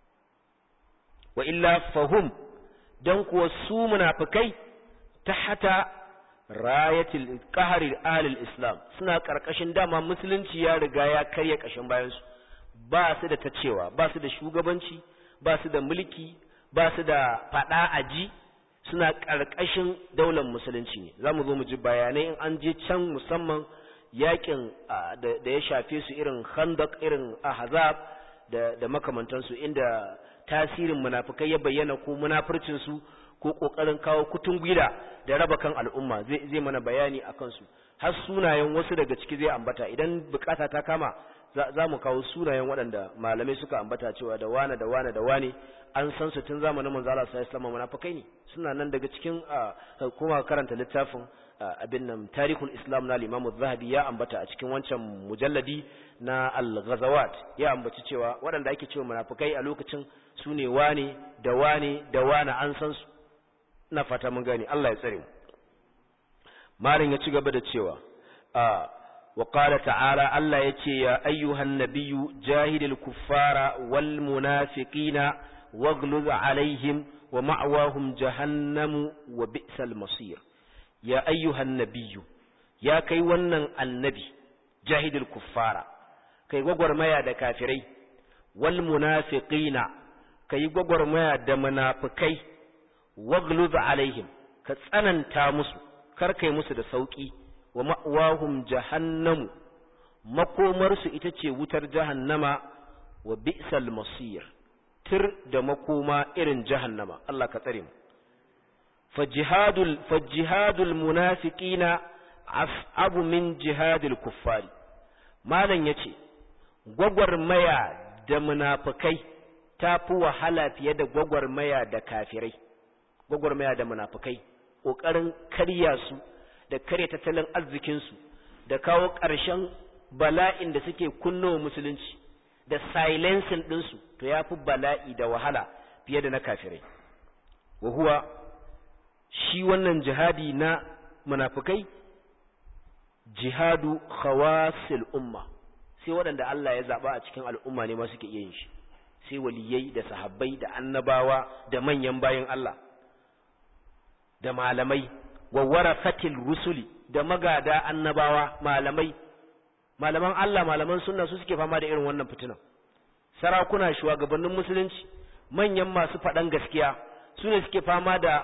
wa illa fahum dan kuwa su munafikai tahta rayatil qahri ahlil islam suna karkashin dama musulunci ya riga ya karya kashin bayan su ba su da tacewa ba su da shugabanci ba su da mulki ba su da fada aji suna karkashin daular musulunci ne zamu zo mu ji bayanai in an je can musamman yakin da ya shafe su irin khandaq irin ahzab da makamantansu inda tasirin munafikai ya bayyana ko munafircin su ko kokarin kawo kutungwida da raba kan al'umma zai mana bayani akan su har sunayen wasu daga ciki zai ambata idan bukata ta kama za mu kawo sunayen waɗanda malamai suka ambata cewa da wane da wane da wane an san su tun zamanin manzo Allah sallallahu alaihi wasallam munafikai ne suna nan daga cikin kuma karanta littafin abin nan tarihul islam na al-imam az-zahabi ya ambata a cikin wancan mujalladi na al-ghazawat ya ambaci cewa waɗanda ake cewa munafikai a lokacin su ne wane da wane da wane an san su ina fata mun gane Allah ya tsare mu malin ya ci gaba da cewa wa qala ta'ala Allah yace ya ayyuhan nabiyyu jahidil kuffara wal munafiqina waghluz alaihim wa ma'wahum jahannamu wa bi'sal masir ya ayyuhan nabiyyu ya kai wannan annabi jahidil kuffara kai gwagwarmaya da kafirai wal munafiqina kai gwagwarmaya da munafikai waghluz alaihim ka tsananta musu kar kai musu da sauki wa ma'wahum jahannamu makomarsu ita ce wutar jahannama wa bi'sal masir tir da makoma irin jahannama Allah ka tsare mu fajihadul munafiqina as'abu min jihadil kuffari malan yace gwagwarmaya da munafikai tafi wahala fiye da gwagwarmaya da kafirai gwagwarmaya da munafikai kokarin karya su da kare tattalin arzikinsu da kawo ƙarshen bala'in da suke kunnowa musulunci da silencing ɗinsu to ya fi bala'i da wahala fiye da na kafirai wa huwa shi wannan jihadi na munafikai jihadu khawasil umma sai waɗanda Allah ya zaɓa a cikin al'umma ne ma suke iya yin shi sai waliyai da sahabbai da annabawa da manyan bayan Allah da malamai wa warasatil rusuli da magada annabawa malaman Allah malaman sunna su suke fama da irin wannan fitinan sarakuna shugabannin musulunci manyan masu faɗan gaskiya su ne suke fama da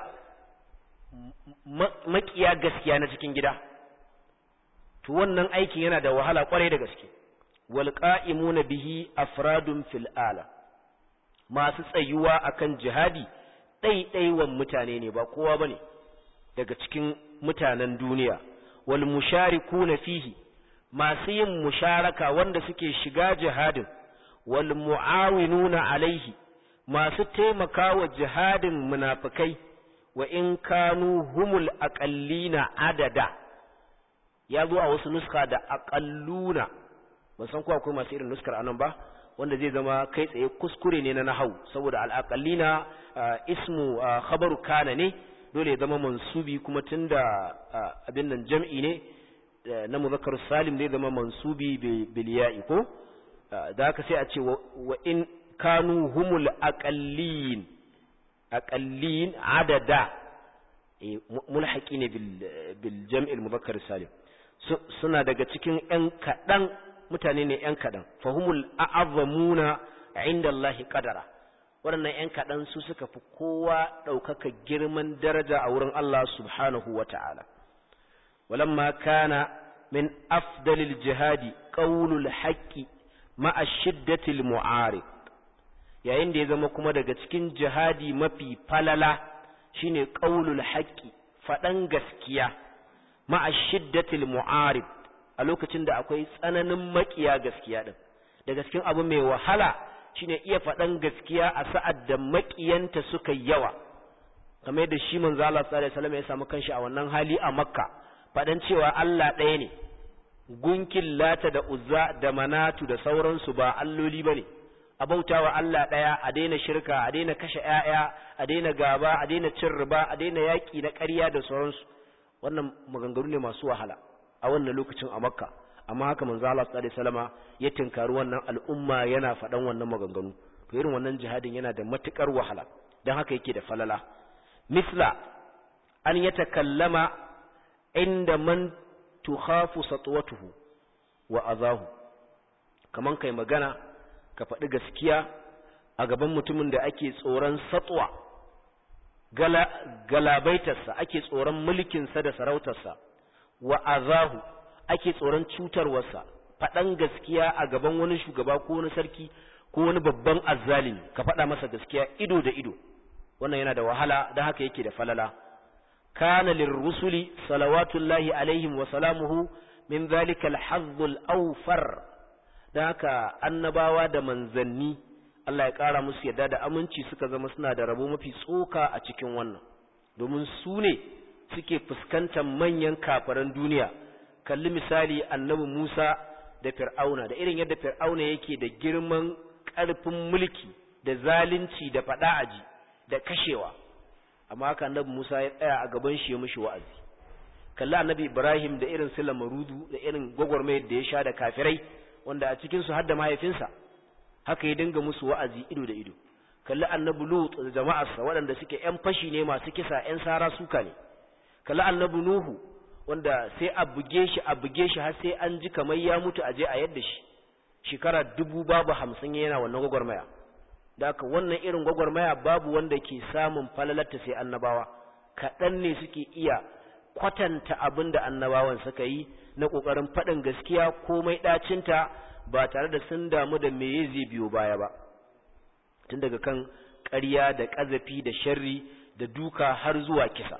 makiya gaskiya na cikin gida to wannan aikin yana da wahala kwarai da gaske wal qa'imuna bihi afradun fil ala masu tsayuwa akan jihadi ɗaiɗaiwan mutane ne ba kowa bane daga cikin mutanen duniya wal musharikuna fihi masu yin musharaka wanda suke shiga jihadin wal muawinuna alaihi masu taimakawa jihadin munafikai wa in kanu humul aqallina adada ya zo a wasu nuska da aqalluna ban san ko akwai masu irin nuskar anan ba wanda zai zama kai tsaye kuskure ne na nahwu saboda al-aqallina ismu khabaru kana ne dole ya zama mansubi kuma tunda abin nan jam'i ne na muzakkar salim zai zama mansubi bil ya'i ko da haka sai a ce wa in kanu humul aqallin adada mulhaqi ne bil jam'i al muzakkar salim suna daga cikin ƴan kadan mutane ne ƴan kadan fahumul a'azzamuna inda Allah qadara waɗannan ƴan kadan su suka fi kowa ɗaukaka girman daraja a wurin Allah subhanahu wata'ala walamma kana min afdalil jihadi qawlul haqqi ma'a shiddatil mu'arid yayin da ya zama kuma daga cikin jihadi mafi falala shine qaulul haqqi fadan gaskiya ma'a shiddatil mu'arid a lokacin da akwai tsananin makiya gaskiya din daga cikin abu mai wahala shine iya fadan gaskiya a sa'ad da makiyanta suka yawa kamar yadda shi manzo Allah sallallahu alaihi wasallam ya samu kanshi a wannan hali a Makka fadan cewa Allah ɗaya ne gunkin Lata da Uzza da Manatu da sauransu ba alloli bane a bautawa Allah ɗaya a daina shirka a daina kashe ƴaƴa a daina gaba a daina cin riba a daina yaƙi na ƙarya da sauransu wannan maganganu ne masu wahala a wannan lokacin a Makka amma haka manzo Allah sallallahu alaihi wasallama ya tinkari wannan al'umma yana faɗan wannan maganganu to irin wannan jihadin yana da matukar wahala dan haka yake da falala misla an yatakallama inda man tukhafu satwatuhu wa azahu kaman kai magana ka faɗi gaskiya a gaban mutumin da ake tsoron satwa galabaitarsa ake tsoron mulkinsa da sarautarsa wa azahu ake tsoron cutarwarsa faɗan gaskiya a gaban wani shugaba ko wani sarki ko wani babban azzalimi ka faɗa masa gaskiya ido da ido wannan yana da wahala da haka yake da falala kana lirrusuli salawatullahi alaihim wa salamuhu min zalika alhazzul awfar da haka annabawa da manzanni Allah ya ƙara musu yadda da aminci suka zama suna da rabo mafi tsoka a cikin wannan domin su ne suke fuskantar manyan kafaran duniya kalli misali annabi Musa da Fir'auna da irin yadda Fir'auna yake da girman ƙarfin mulki da zalunci da fada'aji da kashewa amma haka annabi Musa ya tsaya a gaban shi ya mishi wa'azi kalli annabi Ibrahim da irin sila marudu da irin gwagwarmayar da ya sha da kafirai wanda a cikin su har da mahaifinsa haka ya dinga musu wa'azi ido da ido kalli annabi Lut da jama'arsa waɗanda suke ƴan fashi ne masu kisa ƴan sara suka ne kalli annabi Nuhu wanda sai a buge shi har sai an ji kamar ya mutu aje a yadda shi shekara 50 yana wannan gwagwarmaya da haka wannan irin gwagwarmaya babu wanda ke samun falalarta sai annabawa kaɗan ne suke iya kwatanta abin da annabawan suka yi na ƙoƙarin faɗin gaskiya komai ɗacinta ba tare da sun damu da me zai biyo baya ba tun daga kan ƙarya da ƙazafi da sharri da duka har zuwa kisa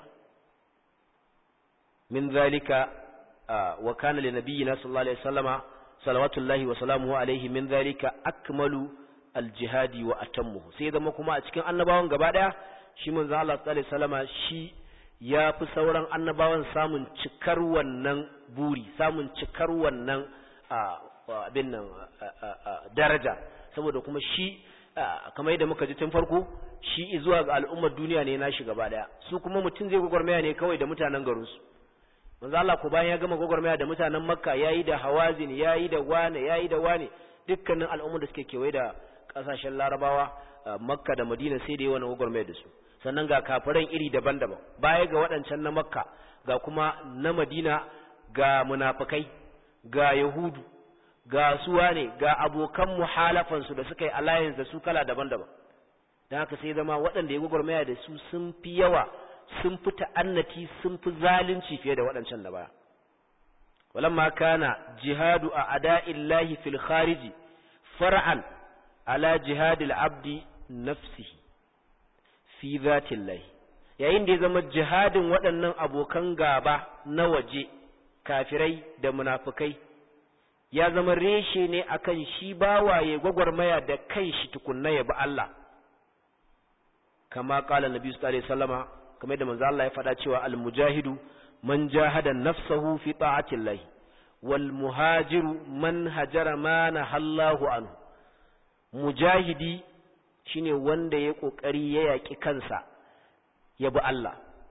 min zalika wa kana li nabiyina sallallahu alaihi wasallama salawatullahi wa salamuhu alaihi min zalika akmalu aljihadi wa atammuhu sai zama kuma a cikin annabawan gaba daya shi manzo Allah sallallahu alaihi wasallama shi ya fi sauran annabawan samun cikar wannan buri samun cikar wannan abin nan daraja saboda kuma shi kamar yadda muka ji tun farko shi zuwa ga al'ummar duniya ne na shi gaba daya su kuma mutum zai gwagwarmaya ne kawai da mutanen garinsu manzo Allah ko bayan ya gama gwagwarmaya da mutanen Makka yayi da Hawazin yayi da wane dukkanin al'ummar da suke kewaye da kasashen Larabawa Makka da Madina sai da yayi wannan gwagwarmaya da su sannan ga kafiran iri daban-daban baya ga waɗancan na Makka ga kuma na Madina ga munafikai ga Yahudu ga suwa ne ga abokan muhalafan su da suka yi alliance da su kala daban-daban dan haka sai zama waɗanda ya gwagwarmaya da su sun fi yawa sun fi ta'annati sun fi zalunci fiye da waɗancan da baya walamma kana jihadu a ada'illahi fil khariji far'an ala jihadil abdi nafsihi fi zatillahi yayin da ya zama jihadin waɗannan abokan gaba na waje kafirai da munafikai ya zama reshe ne akan shi bawaye gwagwarmaya da kanshi tukunna ya bi Allah kama qala nabi sallallahu alaihi wasallama kamar yadda manzo Allah ya faɗa cewa al-mujahidu man jahada nafsahu fi ta'atillahi wal muhajiru man hajara ma nahallahu anhu. Mujahidi shine wanda ya kokari ya yaki kansa ya bi Allah.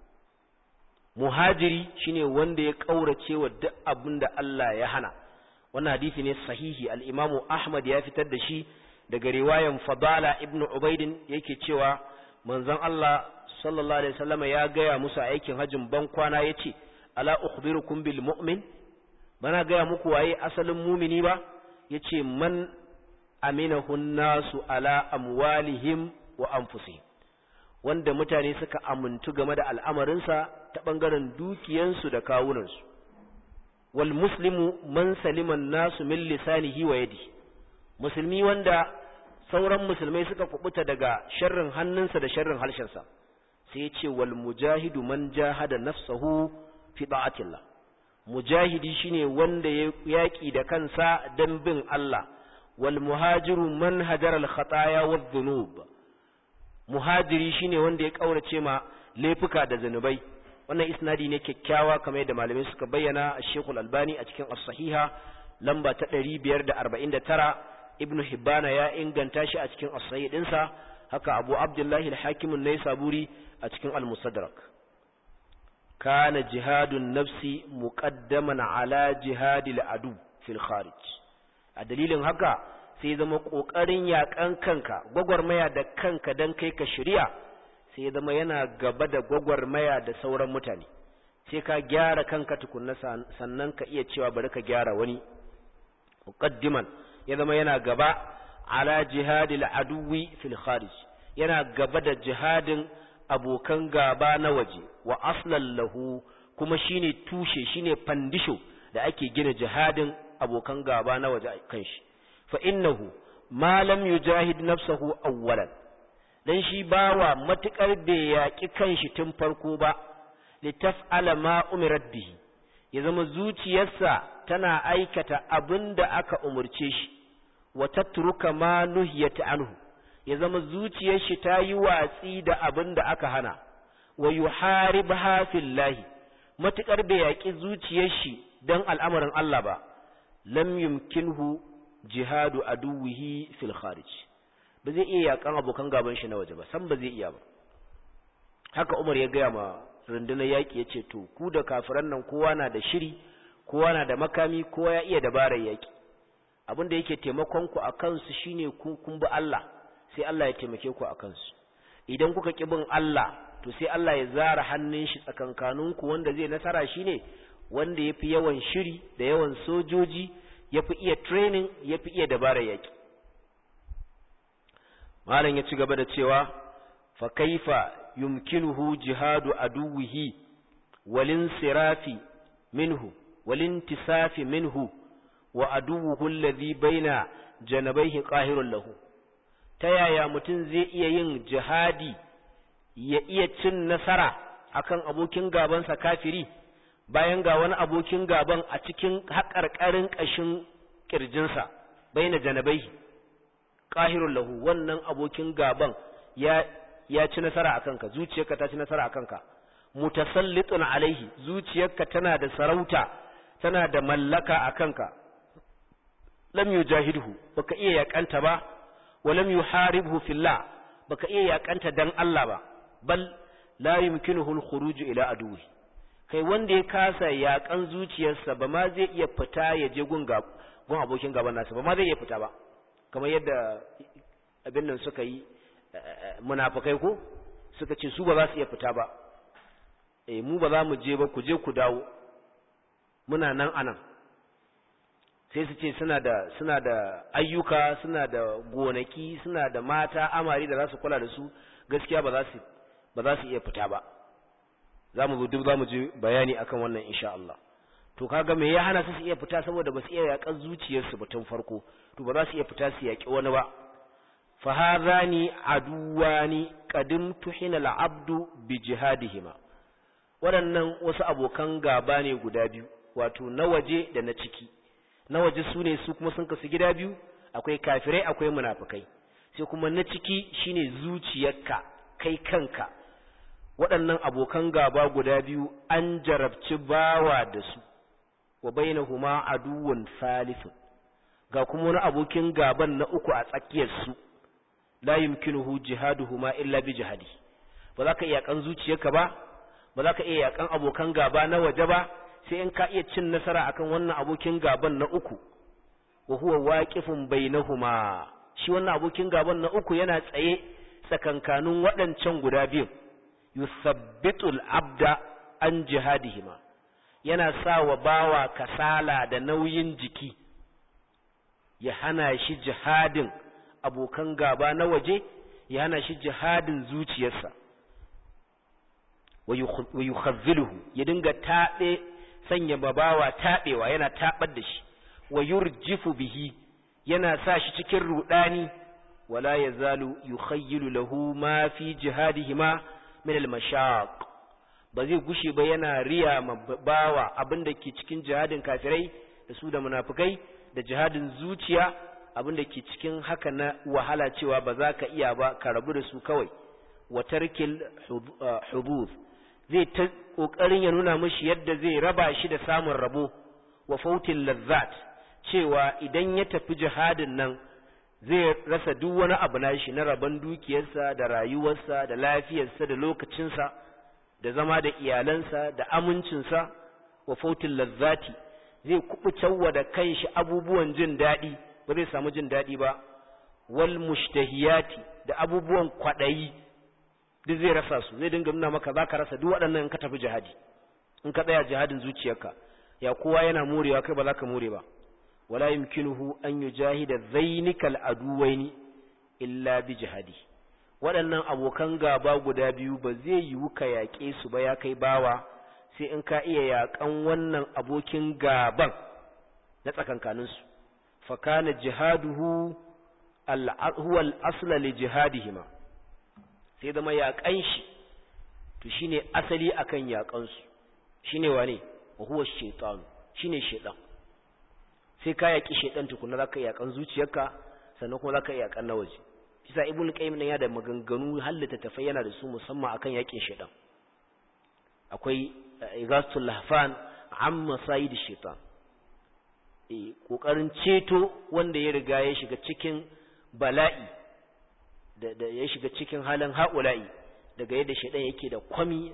Muhajiri shine wanda ya kaurace wa duk abinda Allah ya hana. Wannan hadisi ne sahihi, al-Imam Ahmad ya fitar da shi daga riwayan Fadala ibn Ubayd yake cewa manzon Allah sallallahu alaihi wasallam ya gaya musu aikin hajjin ban kwana yace ala ukhbirukum bil mu'min, bana gaya muku waye asalin mumini ba? Yace man aminahu nasu ala amwalihim wa anfusihim, wanda mutane suka amintu game da al'amarinsa ta bangaren dukiyansu da kawunansu. wal muslimu man salima nasu min lisanihi wa yadihi, musulmi wanda sauran musulmai suka kubuta daga sharrin hannunsa da sharrin harshensa. sai ya ce wal mujahidu man jahada nafsahu fi ta'atillah, mujahidi shine wanda ya yaki da kansa dan bin Allah. wal muhajiru man hajara al khataya wadh dhunub, muhajiri shine wanda ya kaurace ma laifuka da zanubai. wannan isnadi ne kyakkyawa kamar yadda malamai suka bayyana. Sheikh Al-Albani a cikin As-Sahiha lamba ta 549, Ibn Hibbana ya inganta shi a cikin As-Sahih dinsa, haka Abu Abdullah al-Hakim an-Naisaburi a cikin Al-Mustadrak. kana jihadun nafsi muqaddaman ala jihadil adu fil kharij, a dalilin haka sai zama kokarin yakan kanka, gwagwarmaya da kanka dan kai ka shari'a, sai zama yana gaba da gwagwarmaya da sauran mutane. sai ka gyara kanka tukunna sannan ka iya cewa bari ka gyara wani. muqaddiman ya zama yana gaba ala jihadil aduwi fil kharij, yana gaba da jihadin abokan gaba na waje. wa aslan lahu, kuma shine tushe, shine fandisho da ake gina jihadin abokan gaba na waje kanshi. fa innahu ma lam yujahid nafsahu awwalan, dan shi bawa matukar bai yaki kanshi tun farko ba, litaf'ala ma umirat bihi, ya zama zuciyarsa tana aikata abinda aka umurce shi, wa tatruka ma nuhiyat anhu, ya zama zuciyar shi ta yi watsi da abinda aka hana, wa yuharibha fillahi, matukar bai yaki zuciyar shi dan al'amarin Allah ba, lam yumkinhu jihadu aduwihi fil kharij, ba zai iya yakan abokan gaban shi na waje ba, san ba zai iya ba. haka Umar ya gaya ma rundunar yaki yace to ku da kafiran nan kowa na da shiri, kowa na da makami, kowa ya iya dabarar yaki. abin da yake taimakon ku akan su shine kun bi Allah, sai Allah ya taimake ku akan su. idan kuka ki bin Allah, to sai Allah ya zara hannun shi tsakankaninku, wanda zai nasara shine wanda yafi yawan shiri da yawan sojoji, yafi iya training, yafi iya dabarar yaki. malam ya ci gaba da cewa fa kaifa yumkinuhu jihadu aduwihi walinsirafi minhu walintisafi minhu wa aduwuhu alladhi baina janabayhi qahirun lahu, ta yaya mutum zai iya yin jihadi ya iya cin nasara akan abokin gabansa kafiri, bayan ga wani abokin gaban a cikin haƙarƙarin ƙashin ƙirjinsa, baina janabaihi qahirun lahu, wannan abokin gaban ya ci nasara akan ka, zuciyarka ta ci nasara akan ka. mutasallitun alaihi, zuciyarka tana da sarauta, tana da mallaka akan ka. lam yujahidhu, baka iya yakanta ba, wa lam yuharibhu fillah, baka iya yakanta dan Allah ba, bal la yumkinuhu al-khuruj ila aduwi, kai wanda ya kasa yakan zuciyarsa ba ma zai iya fita ya je gun abokin gaban nasa, ba ma zai iya fita ba, kamar yadda abin nan suka yi munafikai ko suka ce su ba za su iya fita ba, mu ba za mu je ba, ku je ku dawo, muna nan anan. sai su ce suna da ayyuka, suna da gonaki, suna da mata amari da za su kula da su, gaskiya ba za su iya fita ba. za mu ji bayani akan wannan insha Allah. to kaga me ya hana su iya fita? saboda ba su iya yakan zuciyarsu ba tun farko, to ba za su iya fita su yaki wani ba. fa hadhani aduwani qadim tuhina al-abdu bi jihadihima, waɗannan wasu abokan gaba ne guda biyu, wato na waje da na ciki. na waje su ne su kuma sun kasu gida biyu, akwai kafirai akwai munafikai, sai kuma na ciki shine zuciyarka kai kanka, waɗannan abokan gaba guda biyu an jarabci bawa da su wa bainahuma aduwwun salifun ga kuma wani abokin gaban na uku a tsakiyar su la yumkinuhu jihaduhuma illa bi jihadi ba za ka iya kan zuciyarka ba za ka iya yakan abokan gaba na waje ba sai in ka iya cin nasara akan wannan abokin gaban na uku wa huwa waqifun bainahuma shi wannan abokin gaban na uku yana tsaye tsakankanin waɗancan guda biyu yusabbitul abda an jihadihima yana sa wa bawa kasala da nauyin jiki ya hana shi jihadin abokan gaba na waje ya hana shi jihadin zuciyarsa wa yukhazziluhu ya dinga taɓe sanya babawa taɓewa yana taɓar da shi wa yurjifu bihi yana sa shi cikin rudani wala yazalu yukhayyilu lahu ma fi jihadihima min al-mashaq ba zai gushe ba yana riya bawa abinda ke cikin jihadin kafirai da su da munafikai da jihadin zuciya abinda ke cikin haka na wahala cewa ba za ka iya ba ka rabu da su kawai wa tarkil hudud zai ta kokarin ya nuna mishi yadda zai raba shi da samun rabo wa fautil lazzat cewa idan ya tafi jihadin nan zai rasa duk wani abu nashi na rabon dukiyarsa da rayuwarsa da lafiyarsa da lokacinsa da zama da iyalansa da amincinsa wa fautil lazzati zai kubucewa da kanshi abubuwan jin daɗi ba zai samu jin daɗi ba wal mushtahiyati da abubuwan kwaɗayi duk zai rasa su zai dinga nuna maka zaka rasa duk waɗannan in ka tafi jihadi in ka tsaya jihadin zuciyarka ya kowa yana morewa kai ba za ka more ba wala yumkinuhu an yujahida zainikal aduwaini illa bi jihadi waɗannan abokan gaba guda biyu ba zai yiwu ka yaƙe su ba ya kai bawa sai in ka iya yaƙan wannan abokin gaban na tsakankaninsu fa kana jihaduhu huwa al-asla li jihadihima sai zama yaƙan shi to shine asali akan yaƙan su shine wane wa huwa shaytan shine shaytan sai ka yaƙi shaytan tukuna zaka yaƙan zuciyarka sannan kuma zaka yaƙan na waje kisa ibnu qayyim nan ya da maganganu hallata tafai yana da su musamman akan yaƙin shaytan akwai igasul lahfan amma sayid shaytan kokarin ceto wanda ya riga ya shiga cikin bala'i da ya shiga cikin halin haula'i daga yadda shaytan yake da kwami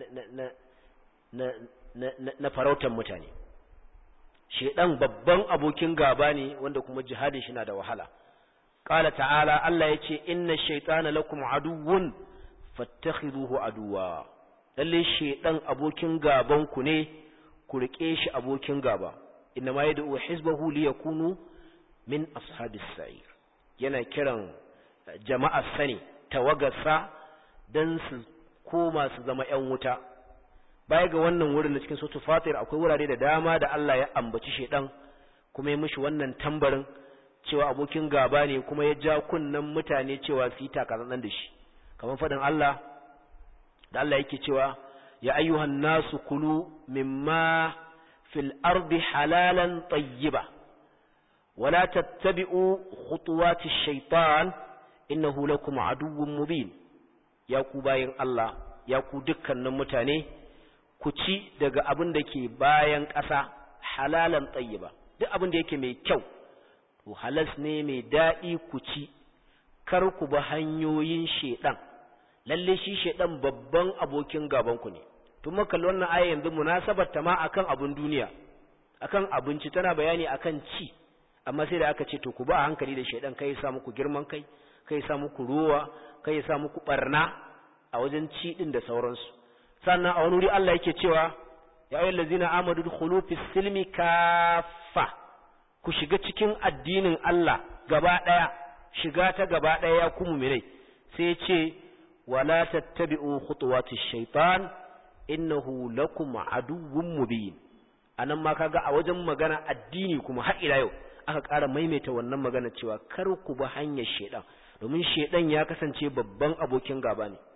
na farautar mutane shaytan babban abokin gaba ne wanda kuma jihadin shi na da wahala qala ta'ala Allah yace inna shaytana lakum aduwwun fattakhiduhu aduwa lalle shaytan abokin gaban ku ne ku rike shi abokin gaba inma yad'u hizbahu liyakunu min ashabis sa'ir yana kiran jama'ar sani tawagarsa dan su koma su zama ƴan wuta baya ga wannan wurin na cikin suratul fatir akwai wurare da dama da Allah ya ambaci shaytan kuma ya mishi wannan tambarin cewa abokin gaba ne kuma ya ja kunnan mutane cewa su yi takazan da shi kamar fadin Allah da Allah yake cewa ya ayyuhan nasu kulu mimma fil ardi halalan tayyiba wala tattabi'u khutuwati shaitan innahu lakum aduwwun mubin ya ku bayin Allah ya ku dukkanin mutane ku ci daga abin da ke bayan ƙasa halalan tayyiba duk abin da yake mai kyau to halas ne mai daɗi ku ci kar ku ba hanyoyin shedan lalle shi shedan babban abokin gaban ku ne tun muka kallon wannan aya yanzu munasabar ta ma akan abun duniya akan abinci tana bayani akan ci amma sai da aka ce to ku ba hankali da shedan kai ya sa muku girman kai kai ya sa muku ruwa kai ya sa muku barna a wajen ci din da sauransu sannan a wani wuri Allah yake cewa ya ayyuhallazina amadu dukhulu fis silmi kaffa ku shiga cikin addinin Allah gaba ɗaya shiga ta gaba ɗaya ya ku mu'minai sai ce wala tattabi'u khutuwatish shaitan innahu lakum aduwwun mubin anan ma kaga a wajen magana addini kuma har ila yau aka ƙara maimaita wannan magana cewa kar ku bi hanyar shaitan domin shaitan ya kasance babban abokin gaba ne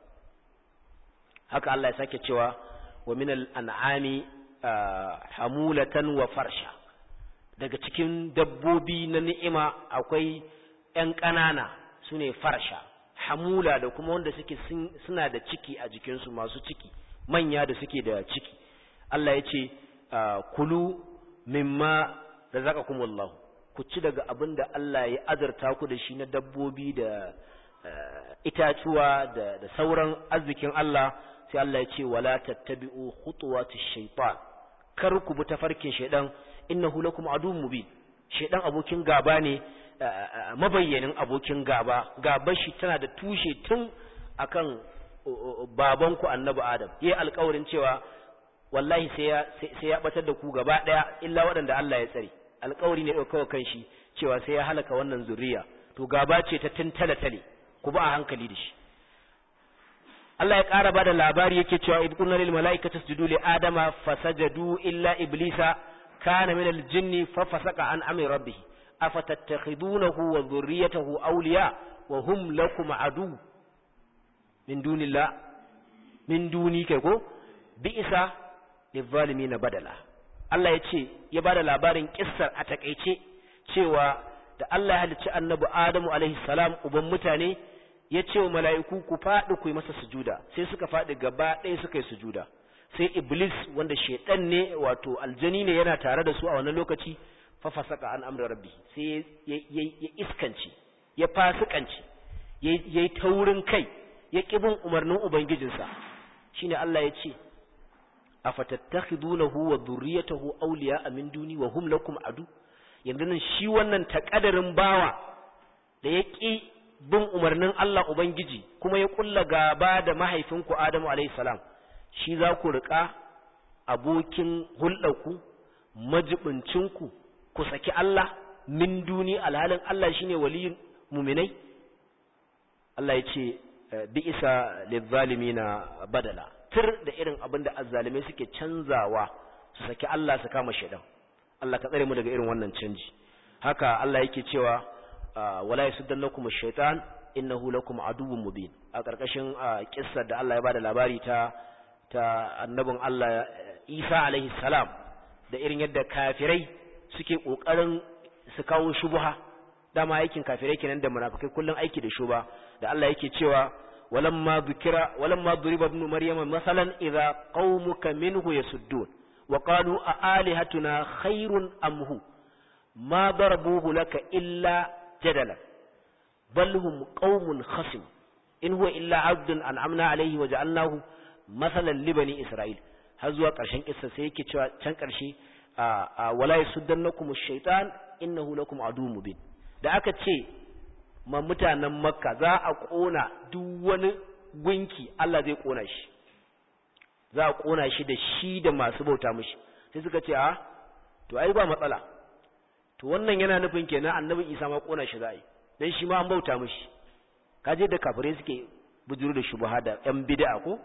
haka Allah ya sake cewa wa minal an'ami hamulatan wa farsha daga cikin dabbobi na ni'ima akwai ‘yan ƙanana su ne farsha, hamula da kuma wanda suke suna da ciki a jikinsu, masu ciki, manya da suke da ciki. Allah ya ce kulu mimma razaqakumullahu, ku ci daga abin da Allah ya azurta ku da shi na dabbobi da itatuwa da sauran arzikin Allah. Sai Allah ya ce wala tattabi'u khutuwatish shaytan, kar ku bi tafarkin shaydan, innahu lakum aduwwun mubin. Shaydan abokin gaba ne, mabayyanin abokin gaba. Gabar shi tana da tushe tun akan babanku annabi Adam. Yayi alƙawarin cewa wallahi sai ya batar da ku gaba daya illa waɗanda Allah ya tsare. Alƙawari ne ɗaukawa kan shi cewa sai ya halaka wannan zuriya. To gaba ce ta tale ku ba a hankali da shi. Allah ya ƙara bada labari yake cewa id qulna lil malaikati isjudu li adama fasajadu illa iblisa kana min al jinni fa fasaqa an amri rabbih afatattakhidunahu wa dhurriyyatahu awliya wa hum lakum adu min duni kai ko bi'sa lizalimin badala. Allah ya ce ya bada labarin kissar a takeice cewa da Allah ya halicci annabi Adamu alaihi salam uban mutane, ya ce wa mala'iku ku faɗi ku yi masa sujuda, sai suka faɗi gaba ɗaya suka yi sujuda. Sai Iblis wanda shaiɗan ne, wato aljani ne, yana tare da su a wannan lokaci, fa fasaka an amri rabbi, sai ya iskanci, ya fasikanci, ya yi taurin kai, ya ƙibin umarnin ubangijinsa. Shine Allah ya ce afatattakhidunahu wa dhurriyyatahu awliya min duni wa hum lakum adu. Yanzu nan shi wannan takadarin bawa da ya ƙi bin umarnin Allah Ubangiji kuma ya kulla gaba da mahaifinku Adamu alayhi salam, shi za ku riƙa abokin hulɗarku, majibincinku, ku saki Allah min duni alhalin Allah shine waliyin muminai. Allah ya ce bi'isa lizzalimina badala, tir da irin abin da azzalimai suke canzawa su saki Allah su kama shaidan. Allah ka tsare mu daga irin wannan canji. Haka Allah yake cewa wala yasuddannakum ash-shaytan innahu lakum aduwwun mubin, a karkashin kissar da Allah ya bada labari ta annabin Allah Isa alaihi salam, da irin yadda kafirai suke kokarin su kawo shubha. Dama aikin kafirai kenan da munafikai kullun aiki da shubha. Da Allah yake cewa walamma duriba ibn maryama masalan idza qaumuka minhu yasuddun wa qalu a alihatuna khairun am hu ma darabuhu laka illa jadala bal hum qaumun khasim in huwa illa abdun an'amna alayhi wa ja'alnahu masalan li bani isra'il. har zuwa ƙarshen kissa sai yake cewa can ƙarshe wala yasuddannakum ash-shaytan innahu lakum aduwwun mubin. Da aka ce ma mutanen Makka za a kona duk wani gunki, Allah zai kona shi, za a kona shi da shi da masu bauta mishi. Sai suka ce to ai ba matsala, to wannan yana nufin kenan annabi Isa ma kona shi za a yi, dan shi ma an bauta mishi. Kaje da kafirai suke bujuru da shubha da yan bid'a ko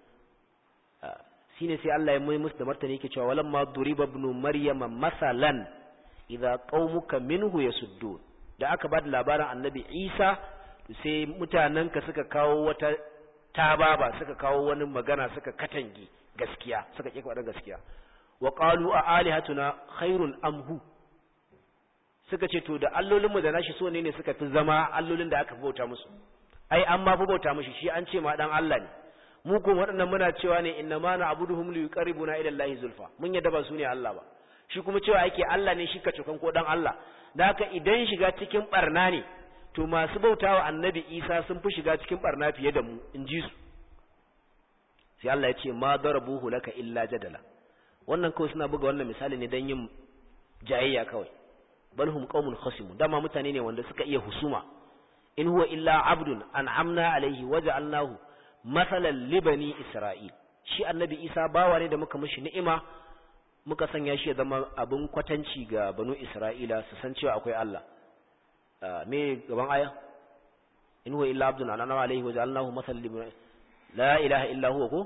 shine sai Allah ya mai musu da martani yake cewa walamma duriba ibn maryama masalan idza qaumuka minhu yasuddun. Da aka bada labarin annabi Isa sai mutanenka suka kawo wata tababa, suka kawo wani magana, suka katange gaskiya, suka ƙi faɗa gaskiya. Wa qalu a alihatuna khairun amhu, suka ce to da allolinmu da nashi so ne suka fi zama allolin da aka bauta musu. Ai an ma fi bauta mishi, shi an ce ma dan Allah ne. Mu kuma waɗannan muna cewa ne inna ma na'buduhum liqarribuna ila Allahi zulfa, mun yadda ba su ne Allah ba. Shi kuma cewa yake Allah ne shi ka cokan ko dan Allah. Da haka idan shiga cikin barna ne, to masu bautawa annabi Isa sun fi shiga cikin barna fiye da mu, in ji su. Sai Allah ya ce ma darabuhu laka illa jadala. Wannan kawai suna buga wannan misali ne dan yin jayayya kawai. Bal hum qaumun khasimun, dama mutane ne wanda suka iya husuma. In huwa illa abdun an'amna alaihi waja'alnahu masalan li bani Isra'il. Shi annabi Isa bawa ne da muka mishi ni'ima, muka sanya shi ya zama abin kwatanci ga banu Isra'ila su san cewa akwai Allah. Me gaban aya? In huwa illa abdun an'amna alaihi waja'alnahu masalan li bani la ilaha illa huwa ko?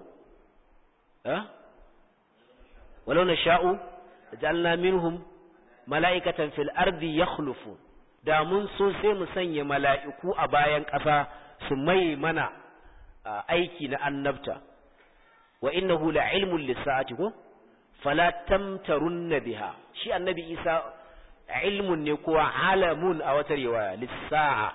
Walau nasha'u ja'alna minhum mala'ikatan fil ardi yakhlufun. Da mun so sai mu sanya mala'iku a bayan ƙasa su mai mana aiki na annabta. Wa innahu la'ilmun lis-sa'ati ko fala tamtarunna biha. Shi annabi Isa ilmun ne ko alamun a wata riwaya lis-sa'a,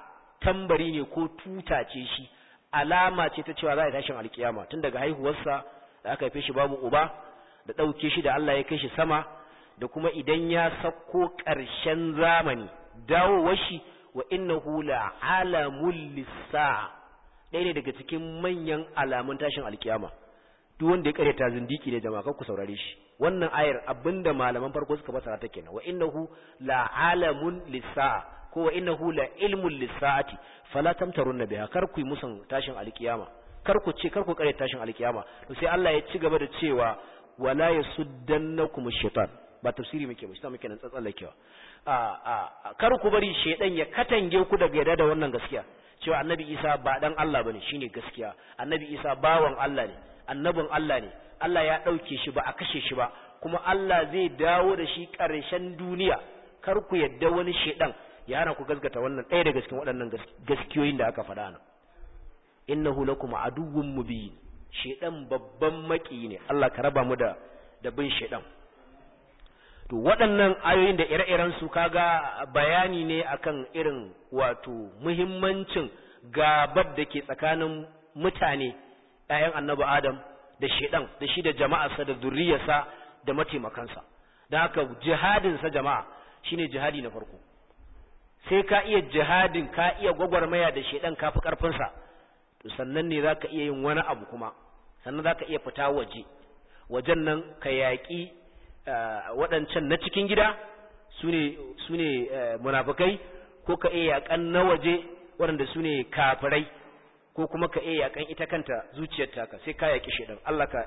tambari ne ko tuta ce shi, alama ce ta cewa za a tashin alkiyama, tun daga haihuwarsa da aka haife shi babu uba, da ɗauke shi da Allah ya kai shi sama, da kuma idan ya sako ƙarshen zamani dawowar shi, wa innahu la alamul lissa, ɗaya ne daga cikin manyan alamun tashin alkiyama. duk wanda ya kareta zindiki ne jama'a kar ku saurare shi. Wannan ayar abinda malaman farko suka fasara ta kenan, wa innahu la alamun lissa ko wa innahu la ilmun lissaati fala tamtarunna biha, kar ku yi musun tashin alkiyama, kar ku kareta tashin alkiyama. to sai Allah ya ci gaba da cewa wala yasuddannakum ash-shaytan, ba tafsiri muke ba, shi muke nan tsatsallakewa. Kar ku bari shedan ya katange ku daga yadda da wannan gaskiya, cewa annabi Isa ba dan Allah bane, shine gaskiya. Annabi Isa bawan Allah ne, annabin Allah ne, Allah ya dauke shi ba a kashe shi ba, kuma Allah zai dawo da shi ƙarshen duniya. Kar ku yadda wani shedan ya hana ku gaskata wannan ɗaya daga cikin waɗannan gaskiyoyin da aka faɗa nan. Innahu lakum aduwwun mubin, shedan babban maki ne, Allah ka raba mu da bin shedan. To waɗannan ayoyin da ire-iren su kaga bayani ne akan irin wato muhimmancin gabar da ke tsakanin mutane ƴaƴan annabi Adam da shedan, da shi da jama'arsa da zuriyarsa da mataimakansa. Dan haka jihadin sa jama'a shine jihadi na farko. Sai ka iya jihadin, ka iya gwagwarmaya da shedan, ka fi karfin sa, to sannan ne zaka iya yin wani abu kuma, sannan zaka iya fita wajen nan ka yaƙi waɗancan na cikin gida su ne munafukai, ko ka iya yaƙan na waje waɗanda su ne kafirai, ko kuma ka iya yaƙan ita kanta zuciyar taka. Sai ka yaƙi shaidan. Allah ka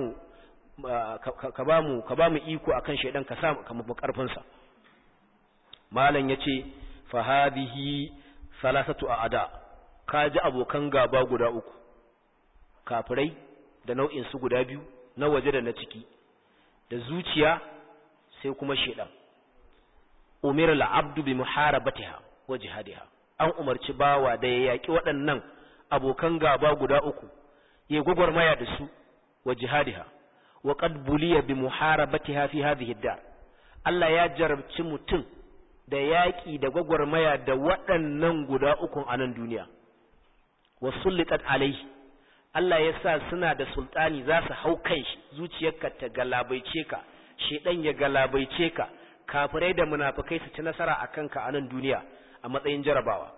ba mu iko akan shaidan, ka sa ka mafi ƙarfinsa. Malam yace fa hadhihi salasatu a'da, ka ji abokan gaba guda uku, kafirai da nau'in su guda biyu, na waje da na ciki, da zuciya sai kuma shedan. Umira al-abdu bi muharabatiha wa jihadiha, an umarci bawa da ya yaki waɗannan abokan gaba guda uku, ya gwagwarmaya da su, wa jihadiha, wa qad buliya bi muharabatiha fi hadhihi ad-dar. Allah ya jarabci mutum da yaki da gwagwarmaya da waɗannan guda uku a nan duniya. Wa sullitat alayhi, Allah ya sa suna da sultani, za su hau kan shi, zuciyarka ta galabaice ka, shedan ya galabaice ka, kafirai da munafikai su ci nasara a kanka a nan duniya a matsayin jarabawa.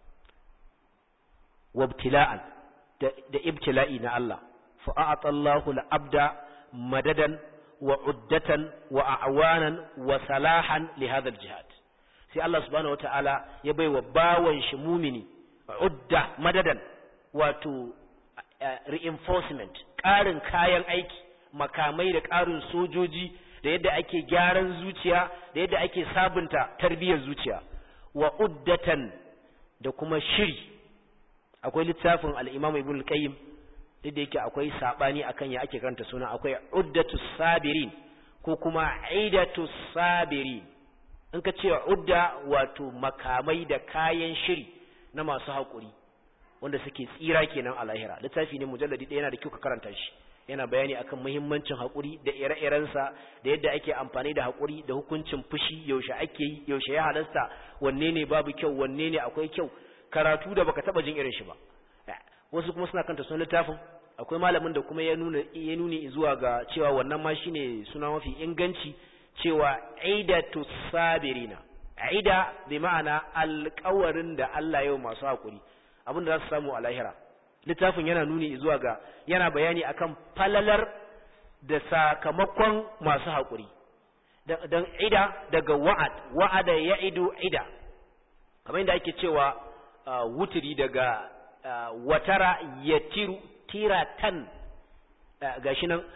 Wabtila'an, da ibtila'i na Allah, fa'ata Allahu al-abda madadan wa uddatan wa a'wanan wa salahan li hadha al-jihad. Sai Allah subhanahu wata'ala ya baiwa bawan shi mumini udda madadan, wato reinforcement, ƙarin kayan aiki, makamai da ƙarin sojoji, da yadda ake gyaran zuciya, da yadda ake sabunta tarbiyyar zuciya, wa uddatan, da kuma shiri. Akwai littafin al-Imam Ibn al-Qayyim, da yake akwai sabani akan ya ake karanta suna, akwai uddatus sabirin ko kuma aidatus sabirin. In ka ce udda, wato makamai da kayan shiri na masu haƙuri, wanda suke tsira kenan a lahira. Littafi ne mujalladi ɗaya, yana da kyau ka karanta shi. Yana bayani akan muhimmancin haƙuri da ire-irensa, da yadda ake amfani da haƙuri, da hukuncin fushi, yaushe ake yi, yaushe ya halasta, wanne ne babu kyau, wanne ne akwai kyau. Karatu da baka taba jin irin shi ba. Wasu kuma suna kanta sunan littafin. Akwai malamin da kuma ya nuni zuwa ga cewa wannan ma shine suna mafi inganci, cewa aidatu sabirina. Aida bi ma'ana alƙawarin da Allah yau masu haƙuri, abinda za su samu a lahira. Littafin yana nuni zuwa ga, yana bayani akan falalar da sakamakon masu haƙuri. Dan ida daga wa'ada ya'idu ida, kamar yadda ake cewa wutiri daga watara yatiru tiratan. Gashi nan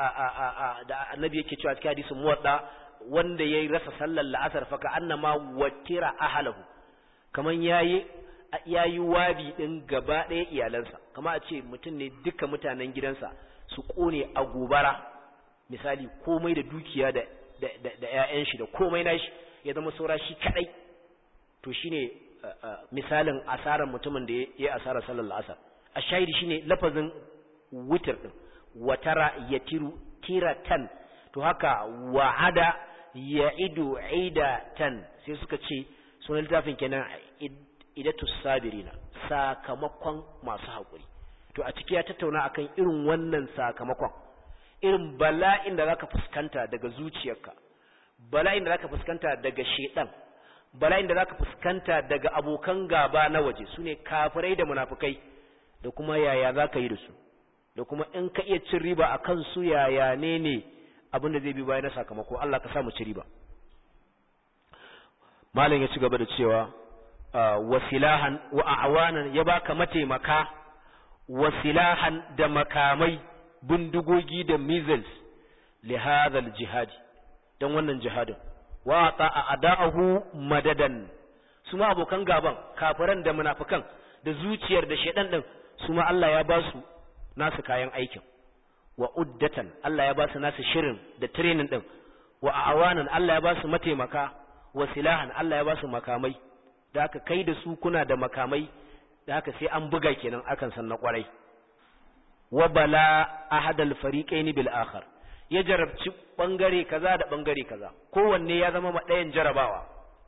da annabi yake cewa cikin hadisin muwadda, wanda yayi rasa sallar la'asar fa ka annama watira ahlahu, kaman yayi wabi din gaba ɗaya iyalansa. Kama a ce mutum ne duka mutanen gidansa su kone a gobara, misali komai da dukiya da ƴaƴan shi da komai nashi ya zama saura shi kadai, to shine misalin asarar mutumin da ya asara sallar la'asar. A shahidi shine lafazin witir din, watara yatiru tiratan, to haka wa'ada ya'idu idatan. Sai suka ce sunan littafin kenan idatus sabirina, sakamakon masu haƙuri. To a ciki ya tattauna akan irin wannan sakamakon, irin bala'in da zaka fuskanta daga zuciyarka, bala'in da zaka fuskanta daga shedan, bala'in da zaka fuskanta daga abokan gaba na waje, sune kafirai da munafikai, da kuma yaya zaka yi da su, da kuma in ka iya cin riba akan su yaya ne abin da zai bi bayan sakamako. Allah ka sa mu ci riba. malam ya ci gaba da cewa wasilahan wa a'wanan, ya baka mataimaka, wasilahan da makamai, bindigogi da missiles li hadha jihad, dan wannan jihadin, wa ta'a ada'ahu madadan, suma abokan gaban kafiran da munafikan da zuciyar da shedan din, suma Allah ya ba su nasu kayan aikin, wa uddatan, Allah ya ba su nasu shirin da training din, wa a'wanan, Allah ya ba su mataimaka, wa silahan, Allah ya ba su makamai, da haka kai da su kuna da makamai, da haka sai an buga kenan akan san na kwarai. Wa bala ahadal fariqaini bil akhar, ya jarabci bangare kaza da bangare kaza, kowanne ya zama ɗayan jarabawa.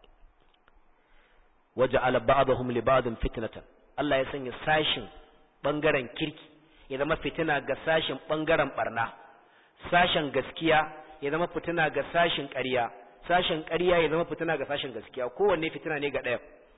Waja'ala ba'dahum li ba'din fitnatan, Allah ya sanya sashin bangaren kirki ya zama fitina ga sashin bangaren barna, sashin gaskiya ya zama fitina ga sashin ƙarya, sashen ƙarya ya zama fitina ga sashen gaskiya, kowanne fitina ne ga ɗaya.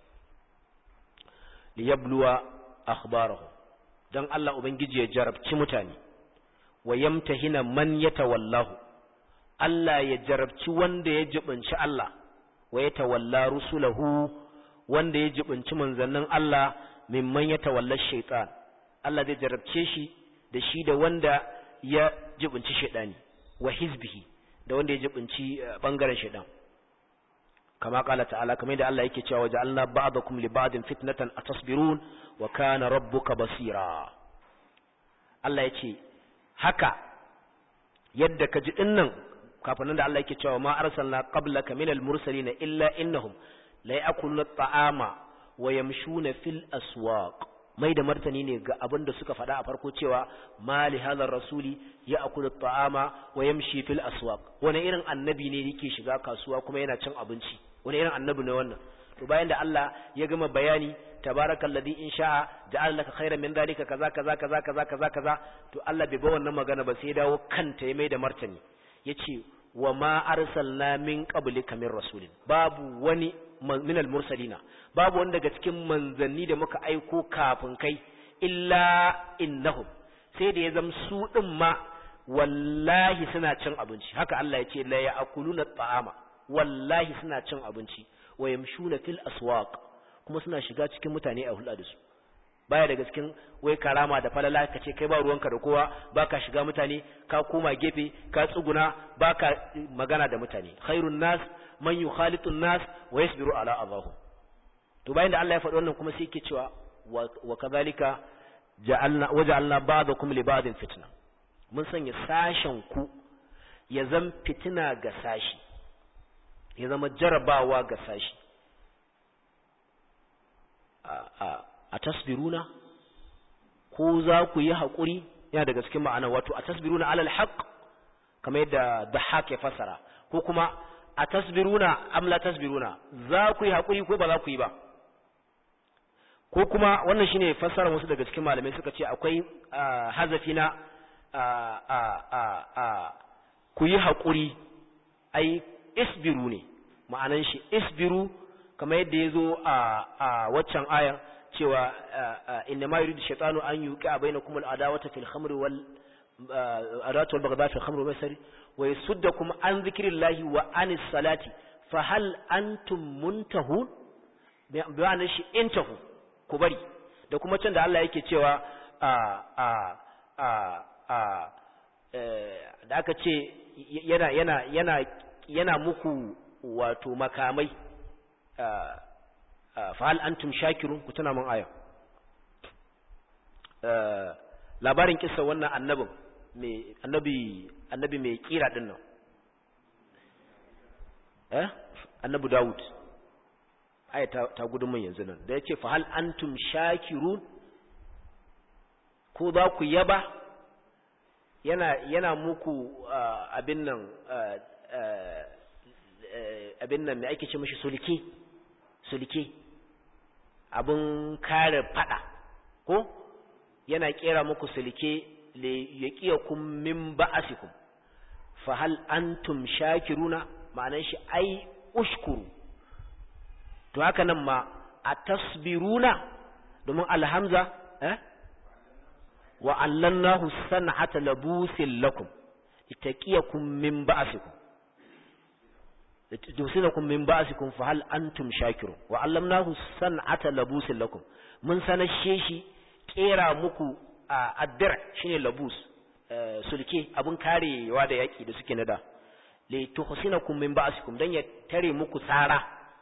Liyabluwa akhbarahum, dan Allah ubangiji ya jarabci mutane, wa yamtahina man yatawallahu, Allah ya jarabci wanda ya jibinci Allah, wa yatawalla rusulahu, wanda ya jibinci manzannin Allah, mimman yatawalla shaytan, Allah zai jarabce shi da wanda ya jibinci shaytani, wa hizbihi, da wanda ya jibinci bangaren shaytan. kama qala ta'ala, kamar da Allah yake cewa ja'alna ba'dakum li ba'din fitnatan atasbirun wa kana rabbuka basira. Allah yace haka yadda ka ji dinnan, kafin da Allah yake cewa ma arsalna qablaka minal mursalin illa innahum la ya'kuluna at-ta'ama wa yamshuna fil aswaq, mai da martani ne ga abin da suka faɗa a farko cewa ma li hadha rasuli ya'kulu at-ta'ama wa yamshi fil aswaq, wani irin annabi ne yake shiga kasuwa kuma yana cin abinci, wani irin annabi ne wannan? To bayan da Allah ya gama bayani tabarakalladhi in sha'a ja'ala laka khairan min dhalika kaza kaza kaza kaza kaza kaza, to Allah bai ba wannan magana ba, sai dawo kanta ya mai da martani yace wa ma arsalna min qablika min rasulin, babu wani minal mursalina, babu wanda daga cikin manzanni da muka aiko kafin kai, illa innahum, sai da ya zama su din ma wallahi suna cin abinci. Haka Allah ya ce la ya'kuluna ta'ama, wallahi suna cin abinci, wa yamshuna fil aswaq, kuma suna shiga cikin mutane a hulɗa da su. Baya daga cikin wai karama da falala ka ce kai ba ruwanka da kowa, baka shiga mutane, ka koma gefe, ka tsuguna, baka magana da mutane. Khairun nas man yukhalitu nas wa yasbiru ala adahum. To bayan da Allah ya faɗi wannan kuma sai yake cewa wa kadhalika waja'alna ba'dakum li ba'din fitna, mun sanya sashen ku ya zama fitina ga sashi, ya zama jarabawa ga sashi. A tasbiruna, ko za ku yi haƙuri, yana daga cikin ma'ana, wato a tasbiruna alal haqq, kamar yadda Dahhak ya fasara, ko kuma a tasbiruna am la tasbiruna, za ku yi haƙuri ko ba za ku yi ba. Ko kuma wannan shine fassara wasu daga cikin malamai suka ce akwai hazafi na ku yi haƙuri, ai isbiru ne ma'anan shi, isbiru kamar yadda ya zo a waccan aya cewa inna ma yuridu shaytanu an yuqi'a bainakum al-adawata fil khamri wal adawatu wal baghdha fil khamri wal maisari wa yasuddakum an dhikrillahi wa anis salati fa hal antum muntahun, bayanan shi intahu, ku bari. Da kuma can da Allah yake cewa da aka ce yana muku wato makamai, fa hal antum shakirun, ku tuna mun aya. Labarin kissa wannan annabi mai kira din nan, annabi Dawud, aya ta gudun mun yanzu nan, da yace fa hal antum shakirun, ko za ku yaba, yana muku abin nan me ake ce mishi sulke, abin kare fada ko yana kera muku sulke yaqiyakum min ba'asikum fa hal antum shakiruna ma'anar shi ai ushkuru to haka nan ma atasbiruna domin alhamza wa allannahu san'ata labusin lakum itaqiyakum min ba'asikum tusinakum min ba'asikum fa hal antum shakirun wa allamnahu san'ata labusin lakum mun sanashe shi kera muku addir shine labus sulke abun karewa da yaki da suke nada li tuhsinakum min ba'asikum dan ya tare muku tsara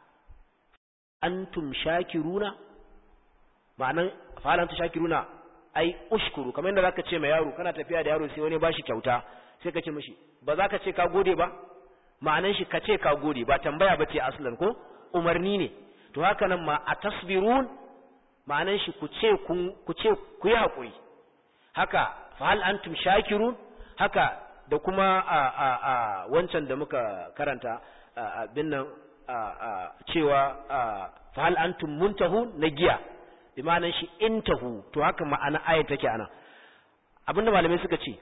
antum shakiruna ma'anan fa hal antum shakiruna ai ushkuru kamar yadda zaka ce mai yaro kana tafiya da yaro sai wani bashi kyauta sai ka ce mishi ba za ka ce ka gode ba ma'anan shi ka ce ka gode ba tambaya bace aslan ko umarni ne to haka nan ma atasbirun ma'anan shi ku ce ku yi hakuri haka fa hal antum shakirun haka da kuma wancan da muka karanta bin nan cewa fa hal antum muntahun na giya bi ma'anan shi intahu to haka ma'ana aya take ana abinda malamai suka ce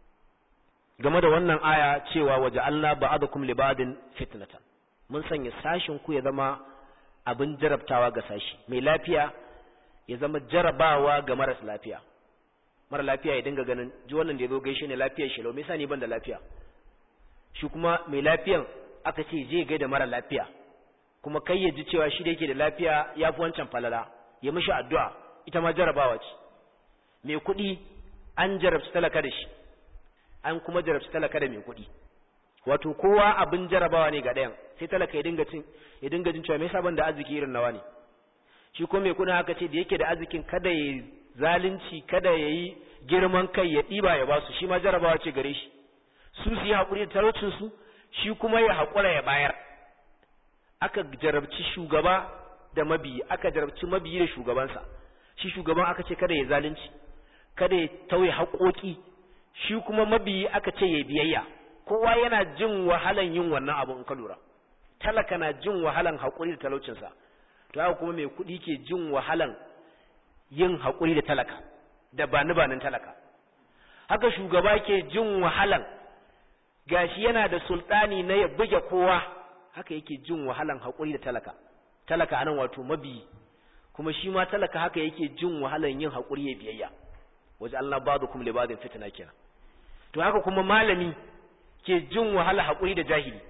game da wannan aya cewa waja'alna ba'dakum li ba'din fitnatan mun sanya sashin ku ya zama abin jarabtawa ga sashi mai lafiya ya zama jarabawa ga maras lafiya mara lafiya ya dinga ganin ji wannan da yazo gaishe ne lafiyar shi lau me yasa ni ban da lafiya shi kuma mai lafiyan aka ce je gaida mara lafiya kuma kai ya ji cewa shi da yake da lafiya yafi wancan falala ya mishi addu'a ita ma jarabawa ce mai kuɗi an jarabci talaka da shi an kuma jarabci talaka da mai kuɗi wato kowa abin jarabawa ne ga ɗayan sai talaka ya dinga jin cewa me yasa ban da arziki irin nawa ne shi ko mai kuɗin haka ce da yake da arzikin kada ya zalunci kada ya yi girman kai ya ɗiba ya basu shi ma jarabawa ce gare shi su yi haƙuri da talaucin su shi kuma ya haƙura ya bayar aka jarabci shugaba da mabiyi aka jarabci mabiyi da shugabansa shi shugaban aka ce kada ya zalunci kada ya tauye haƙoƙi shi kuma mabiyi aka ce ya biyayya kowa yana jin wahalan yin wannan abu in ka lura talaka na jin wahalan haƙuri da talaucinsa to haka kuma mai kuɗi ke jin wahalan yin haƙuri da talaka da bani-banin talaka haka shugaba ke jin wahalan gashi yana da sultani na ya buge kowa haka yake jin wahalan haƙuri da talaka anan wato mabiyi kuma shi ma talaka haka yake jin wahalan yin haƙuri ya biyayya waje Allah ba'dukum li ba'din fitna kenan to haka kuma malami ke jin wahala haƙuri da jahili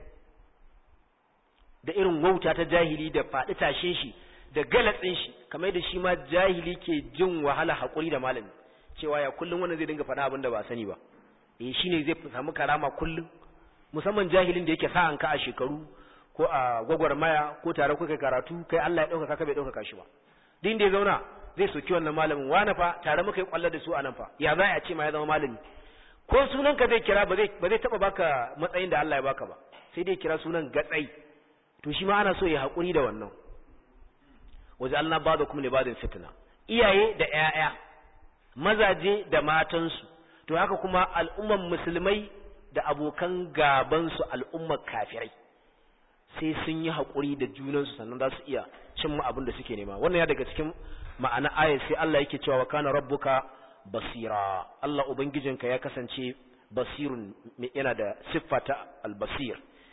da irin wauta ta jahili da faɗi tashin shi da galatsin shi kamar da shi ma jahili ke jin wahala haƙuri da malami cewa ya kullum wannan zai dinga faɗa abin da ba sani ba shine zai samu karama kullum musamman jahilin da yake sa'an ka a shekaru ko a gwagwarmaya ko tare kuka karatu kai Allah ya ɗaukaka ka bai ɗaukaka shi ba din da ya zauna zai soki wannan malamin wani fa tare muka yi kwallar da su a nan fa ya za a ce ma ya zama malami ko sunan ka zai kira ba zai taba baka matsayin da Allah ya baka ba sai dai kira sunan gatsai to shi ma ana so ya haƙuri da wannan waje Allah ba da kuma ne ba da fitina iyaye da ƴaƴa mazaje da matansu to haka kuma al'umman musulmai da abokan gaban su al'ummar kafirai sai sun yi haƙuri da junansu sannan za su iya cimma abin da suke nema wannan ya daga cikin ma'ana ayat sai Allah yake cewa kana rabbuka basira Allah ubangijinka ya kasance basirun yana da siffata albasir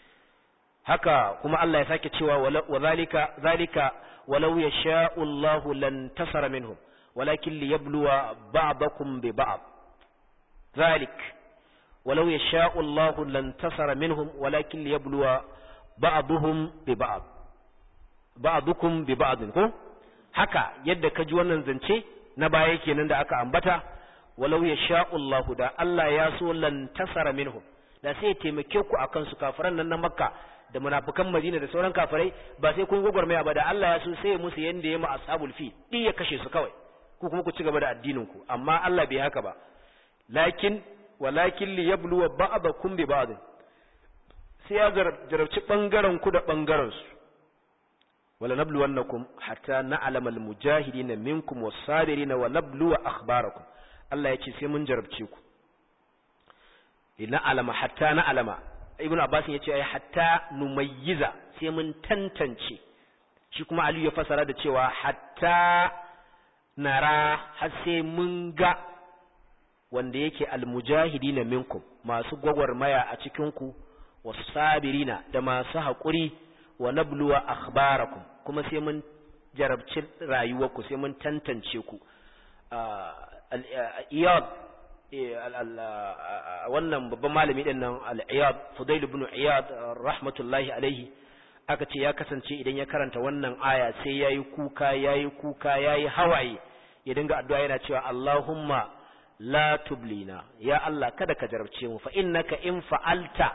haka kuma Allah ya sake cewa wa zalika walau yasha'u Allahu lan tasara minhum walakin liyabluwa ba'dakum bi ba'd zalik walau yasha'u Allahu lan tasara minhum walakin liyabluwa ba'duhum bi ba'd ba'dukum bi ba'd ko haka yadda ka ji wannan zance na baya kenan da aka ambata walau yasha'u Allahu da Allah ya so lan tasara minhum da sai ya taimake ku akan su kafiran nan na Makka da munafikan Madina da sauran kafirai ba sai kun gogormaya ba da Allah ya so sai ya musu yanda ya ma ashabul fi din ya kashe su kawai ku kuma ku ci gaba da addinin ku amma Allah bai haka ba walakin li yabluwa ba'dakum bi ba'd sai ya jarabci bangaren ku da bangaren su wala nabluwannakum hatta na'lama almujahidin minkum was-sabirin wa nabluwa akhbarakum Allah yake sai mun jarabce ku na'lama hatta na'lama ibnu abbas yace ai hatta numayyiza sai mun tantance shi kuma Aliyu ya fasara da cewa hatta nara har sai mun ga wanda yake almujahidina minkum masu gwagwarmaya a cikin ku wasabirina da masu haƙuri wa nabluwa akhbarakum kuma sai mun jarabci rayuwarku sai mun tantance ku al-iyad wannan babban malami din nan al-iyad Fudail ibn Iyad rahmatullahi alaihi aka ce ya kasance idan ya karanta wannan aya sai yayi kuka yayi hawaye ya dinga addu'a yana cewa Allahumma la tublina ya Allah kada ka jarabce mu fa innaka in fa'alta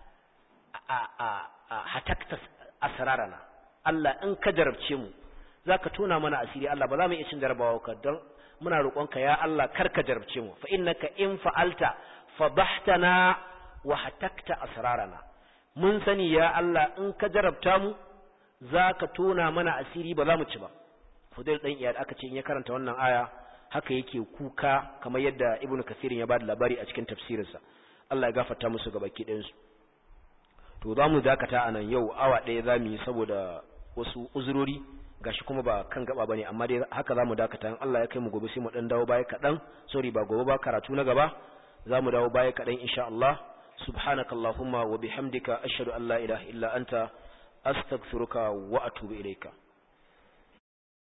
hatakta asrarana Allah in ka jarabce mu zaka tona mana asiri Allah ba za mu iya cin jarabawa ka don muna roƙonka ya Allah kar ka jarabce mu fa innaka in fa'alta fadahtana wa hatakta asrarana mun sani ya Allah in ka jarabta mu zaka tona mana asiri ba za mu ci ba Fudail dan Iyad aka ce in ya karanta wannan aya haka yake kuka kamar yadda Ibn Kathir ya bada labari a cikin tafsirinsa Allah ya gafarta musu gabaki ɗayan su to zamu dakata anan yau awa ɗaya zamu yi saboda wasu uzurori gashi kuma ba kan gaba bane amma dai haka zamu dakata in Allah ya kai mu gobe sai mu dan dawo baya kadan sorry ba gobe ba karatu na gaba zamu dawo baya kadan insha Allah subhanakallahumma wa bihamdika ashhadu an la ilaha illa anta astaghfiruka wa atubu ilayka